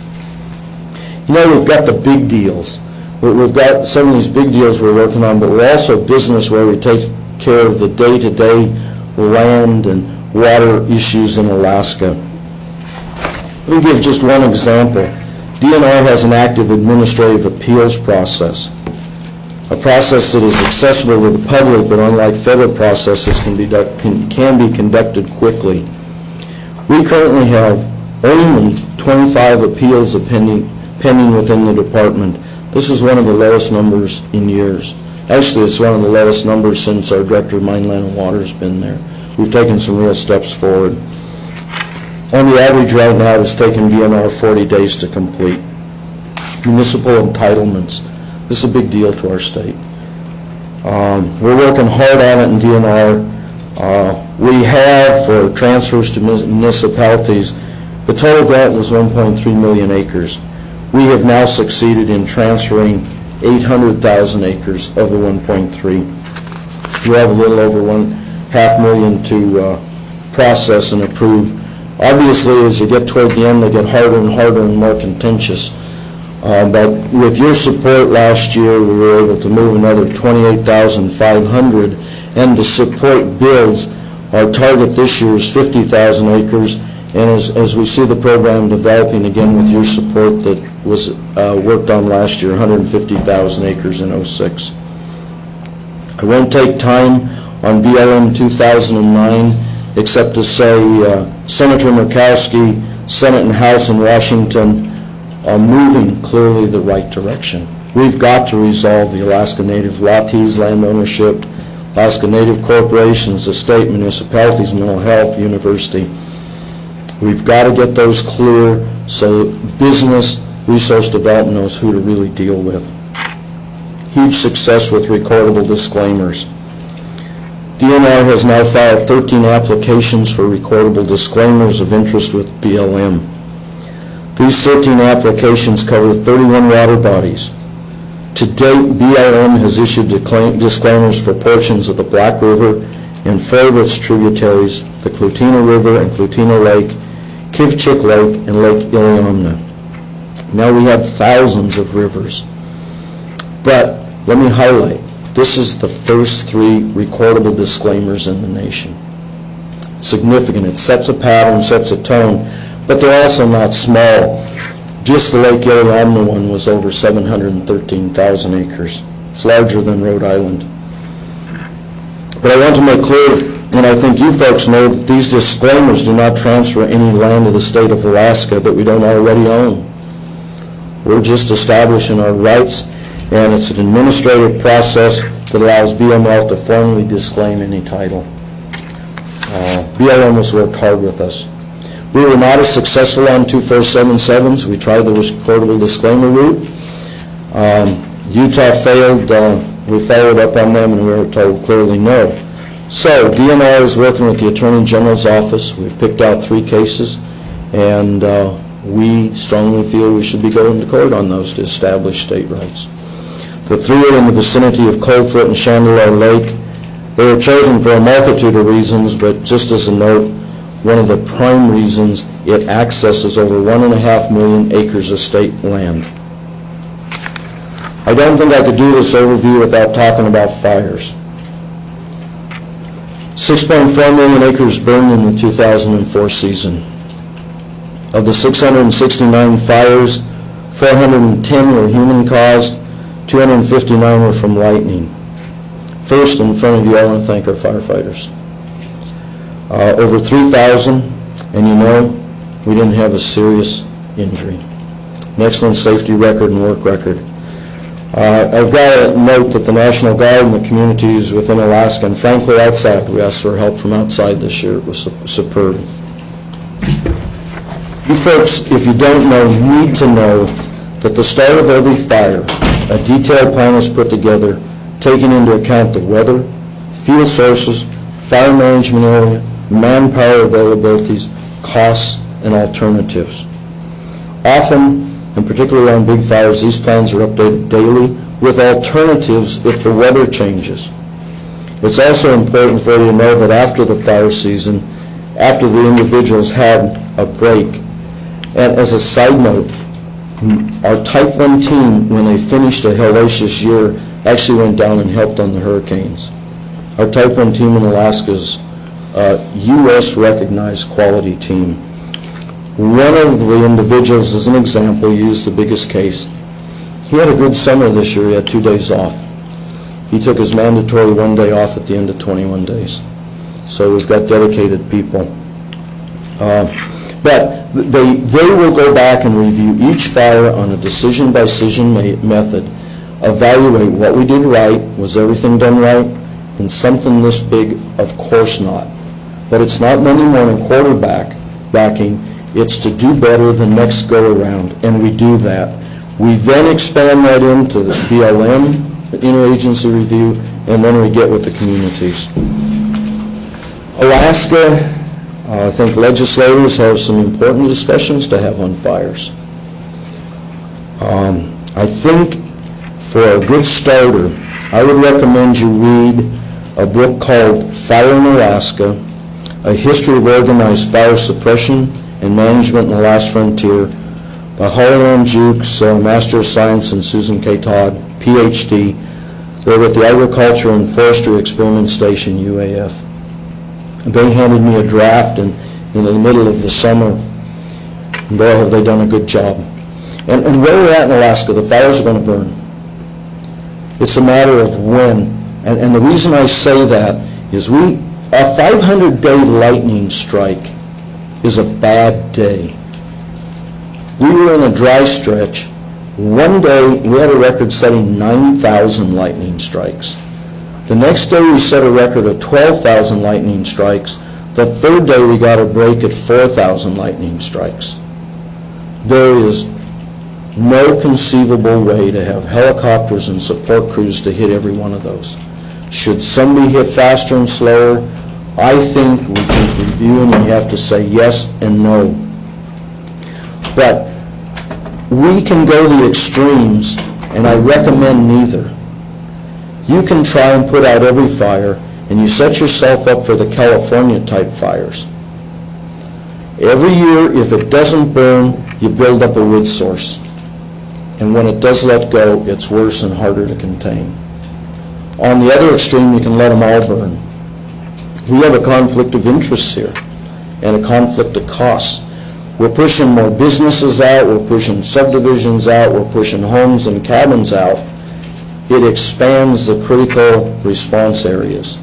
You know, we've got the big deals. We've got some of these big deals we're working on, but we're also business where we take care of the day-to-day land and water issues in Alaska. Let me give just one example. DNR has an active administrative appeals process, a process that is accessible to the public, but unlike federal processes, can be conducted quickly. We currently have only 25 appeals pending within the department. This is one of the lowest numbers in years. Actually, it's one of the lowest numbers since our Director of Mine, Land, and Water has been there. We've taken some real steps forward. On the average right now, it's taken DNR 40 days to complete. Municipal entitlements. This is a big deal to our state. We're working hard on it in DNR. We have, for transfers to municipalities, the total grant was 1.3 million acres. We have now succeeded in transferring 800,000 acres of the 1.3. We have a little over 1.5 million to process and approve. Obviously, as you get toward the end, they get harder and harder and more contentious. But with your support last year, we were able to move another 28,500, and to support builds, our target this year is 50,000 acres, and as we see the program developing again with your support that was worked on last year, 150,000 acres in 06. I won't take time on BLM 2009, except to say Senator Murkowski, Senate and House in Washington, are moving clearly the right direction. We've got to resolve the Alaska Native Latis land ownership, Alaska Native corporations, the state, municipalities, mental health, university. We've got to get those clear so business, resource development knows who to really deal with. Huge success with recordable disclaimers. DNR has now filed 13 applications for recordable disclaimers of interest with BLM. These 13 applications cover 31 water bodies. To date, BLM has issued disclaimers for portions of the Black River and 4 of its tributaries, the Clutina River and Clutina Lake, Kivchik Lake, and Lake Iliamna. Now we have thousands of rivers. But let me highlight, this is the first 3 recordable disclaimers in the nation. Significant. It sets a pattern, sets a tone, but they're also not small. Just the Lake Iliamna one was over 713,000 acres. It's larger than Rhode Island. But I want to make clear, and I think you folks know, that these disclaimers do not transfer any land to the state of Alaska that we don't already own. We're just establishing our rights, and it's an administrative process that allows BML to formally disclaim any title. BLM has worked hard with us. We were not as successful on 2477s. We tried the recordable disclaimer route. Utah failed. We followed up on them, and we were told clearly no. So DNR is working with the Attorney General's office. We've picked out 3 cases, and we strongly feel we should be going to court on those to establish state rights. The 3 are in the vicinity of Coldfoot and Chandeleur Lake. They were chosen for a multitude of reasons, but just as a note, one of the prime reasons, it accesses over 1.5 million acres of state land. I don't think I could do this overview without talking about fires. 6.4 million acres burned in the 2004 season. Of the 669 fires, 410 were human-caused, 259 were from lightning. First, in front of you, I want to thank our firefighters. Over 3,000, and you know, we didn't have a serious injury. An excellent safety record and work record. I've got to note that the National Guard and the communities within Alaska, and frankly outside, we asked for help from outside this year. It was superb. You folks, if you don't know, need to know that the start of every fire, a detailed plan is put together, taking into account the weather, fuel sources, fire management area, manpower availabilities, costs, and alternatives. Often, and particularly on big fires, these plans are updated daily with alternatives if the weather changes. It's also important for you to know that after the fire season, after the individuals had a break, and as a side note, our Type 1 team, when they finished a hellacious year, actually went down and helped on the hurricanes. Our Type 1 team in Alaska is a U.S. recognized quality team. One of the individuals, as an example, used the biggest case. He had a good summer this year. He had 2 days off. He took his mandatory 1 day off at the end of 21 days. So we've got dedicated people. But they will go back and review each fire on a decision-by-decision method, evaluate what we did right, was everything done right, and something this big, of course not. But it's not Monday morning quarterbacking. It's to do better the next go-around, and we do that. We then expand that into the BLM, the interagency review, and then we get with the communities. Alaska, I think legislators have some important discussions to have on fires. I think for a good starter, I would recommend you read a book called Fire in Alaska, A History of Organized Fire Suppression and Management in the Last Frontier by Holly Ann Jukes, Master of Science, and Susan K. Todd, Ph.D. They're with the Agriculture and Forestry Experiment Station, UAF. They handed me a draft in the middle of the summer, and boy, have they done a good job. And where we're at in Alaska, the fires are going to burn. It's a matter of when. And the reason I say that is a 500-day lightning strike is a bad day. We were in a dry stretch. One day, we had a record setting 9,000 lightning strikes. The next day, we set a record of 12,000 lightning strikes. The third day, we got a break at 4,000 lightning strikes. There is no conceivable way to have helicopters and support crews to hit every one of those. Should somebody hit faster and slower, I think we can review and we have to say yes and no. But we can go the extremes, and I recommend neither. You can try and put out every fire, and you set yourself up for the California-type fires. Every year, if it doesn't burn, you build up a wood source. And when it does let go, it's worse and harder to contain. On the other extreme, you can let them all burn. We have a conflict of interests here and a conflict of costs. We're pushing more businesses out, we're pushing subdivisions out, we're pushing homes and cabins out. It expands the critical response areas.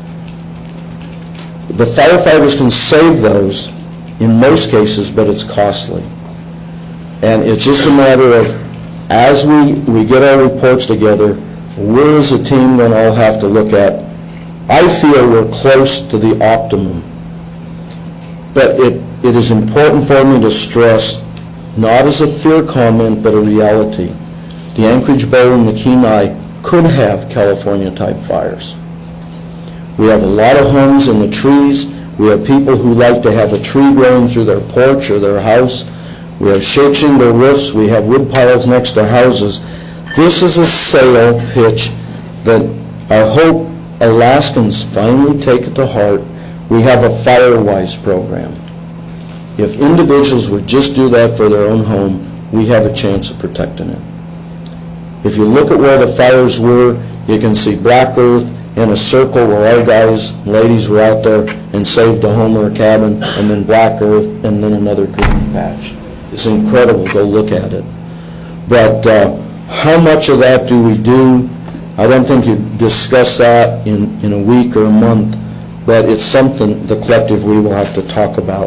The firefighters can save those in most cases, but it's costly. And it's just a matter of, as we get our reports together, we're as a team going to all have to look at. I feel we're close to the optimum. But it is important for me to stress, not as a fear comment, but a reality. The Anchorage Bowl and the Kenai could have California-type fires. We have a lot of homes in the trees. We have people who like to have a tree growing through their porch or their house. We have shake shingle roofs. We have wood piles next to houses. This is a sale pitch that I hope Alaskans finally take it to heart. We have a FireWise program. If individuals would just do that for their own home, we have a chance of protecting it. If you look at where the fires were, you can see black earth in a circle where our guys and ladies were out there and saved a home or a cabin, and then black earth, and then another green patch. It's incredible. Go look at it. But how much of that do we do? I don't think you discuss that in a week or a month, but it's something the collective we will have to talk about.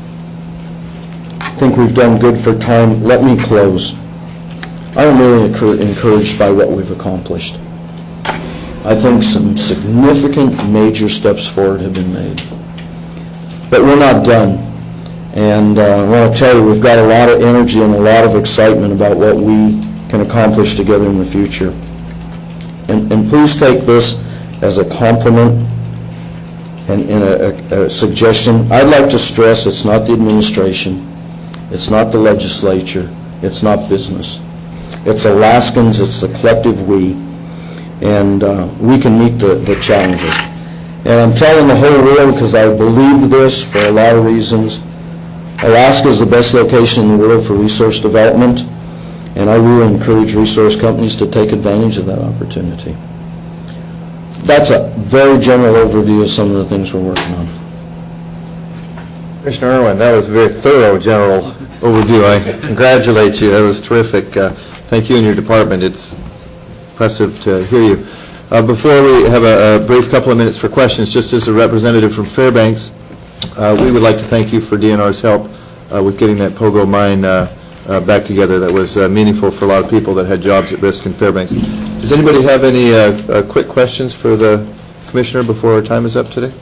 I think we've done good for time. Let me close. I am really encouraged by what we've accomplished. I think some significant major steps forward have been made. But we're not done. And I want to tell you, we've got a lot of energy and a lot of excitement about what we can accomplish together in the future. And please take this as a compliment and a suggestion. I'd like to stress it's not the administration, it's not the legislature, it's not business. It's Alaskans, it's the collective we, and we can meet the challenges. And I'm telling the whole world because I believe this for a lot of reasons. Alaska is the best location in the world for resource development, and I really encourage resource companies to take advantage of that opportunity. That's a very general overview of some of the things we're working on. Commissioner Irwin, that was a very thorough general overview. I congratulate you. That was terrific. Thank you and your department. It's impressive to hear you. Before we have a brief couple of minutes for questions, just as a representative from Fairbanks, we would like to thank you for DNR's help with getting that Pogo mine back together. That was meaningful for a lot of people that had jobs at risk in Fairbanks. Does anybody have any quick questions for the Commissioner before our time is up today?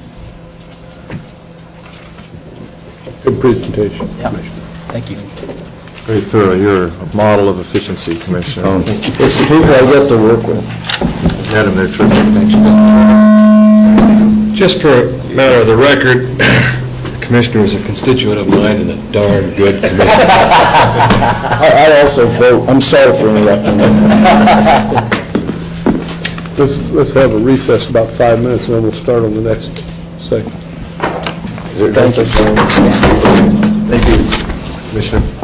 Good presentation, Yeah. Commissioner. Thank you. Very thorough. You're a model of efficiency, Commissioner. It's the people I get to work with. Madam, they're terrific. Thank you. Just for a matter of the record, the Commissioner is a constituent of mine and a darn good Commissioner. I also vote. I'm sorry for interrupting you. Let's have a recess about 5 minutes, and then we'll start on the next segment. Thank you. Thank you, Commissioner.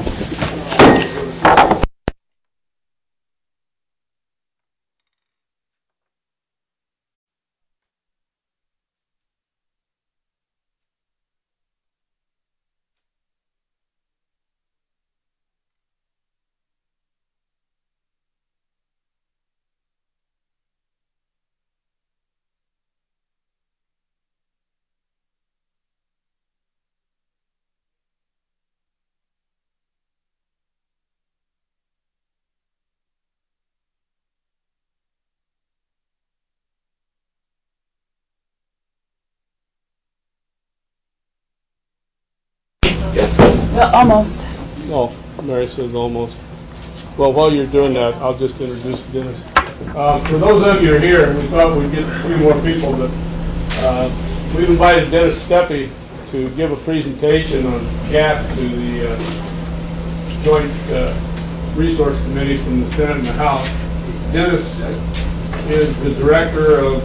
Almost. Oh, Mary says almost. Well, while you're doing that, I'll just introduce Dennis. For those of you who are here, we thought we'd get a few more people, but we've invited Dennis Steffi to give a presentation on gas to the Joint Resource Committee from the Senate and the House. Dennis is the director of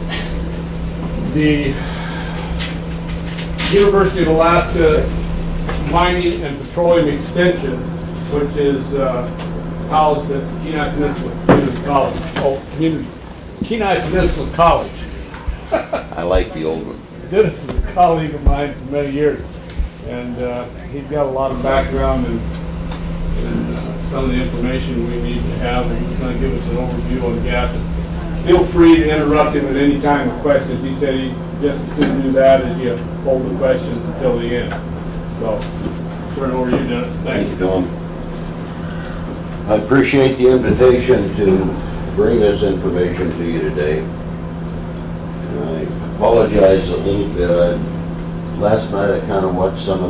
the University of Alaska Mining and Petroleum Extension, which is housed at Kenai Peninsula Community College. Oh, Kenai Peninsula College. I like the old one. Dennis is a colleague of mine for many years, and he's got a lot of background and some of the information we need to have, and he's going to give us an overview on gas. Feel free to interrupt him at any time with questions. He said he just as soon do that as you hold the questions until the end. So, turn it over to you, Dennis. Thanks. Thank you, Tom. I appreciate the invitation to bring this information to you today. I apologize a little bit. Last night I kind of watched some of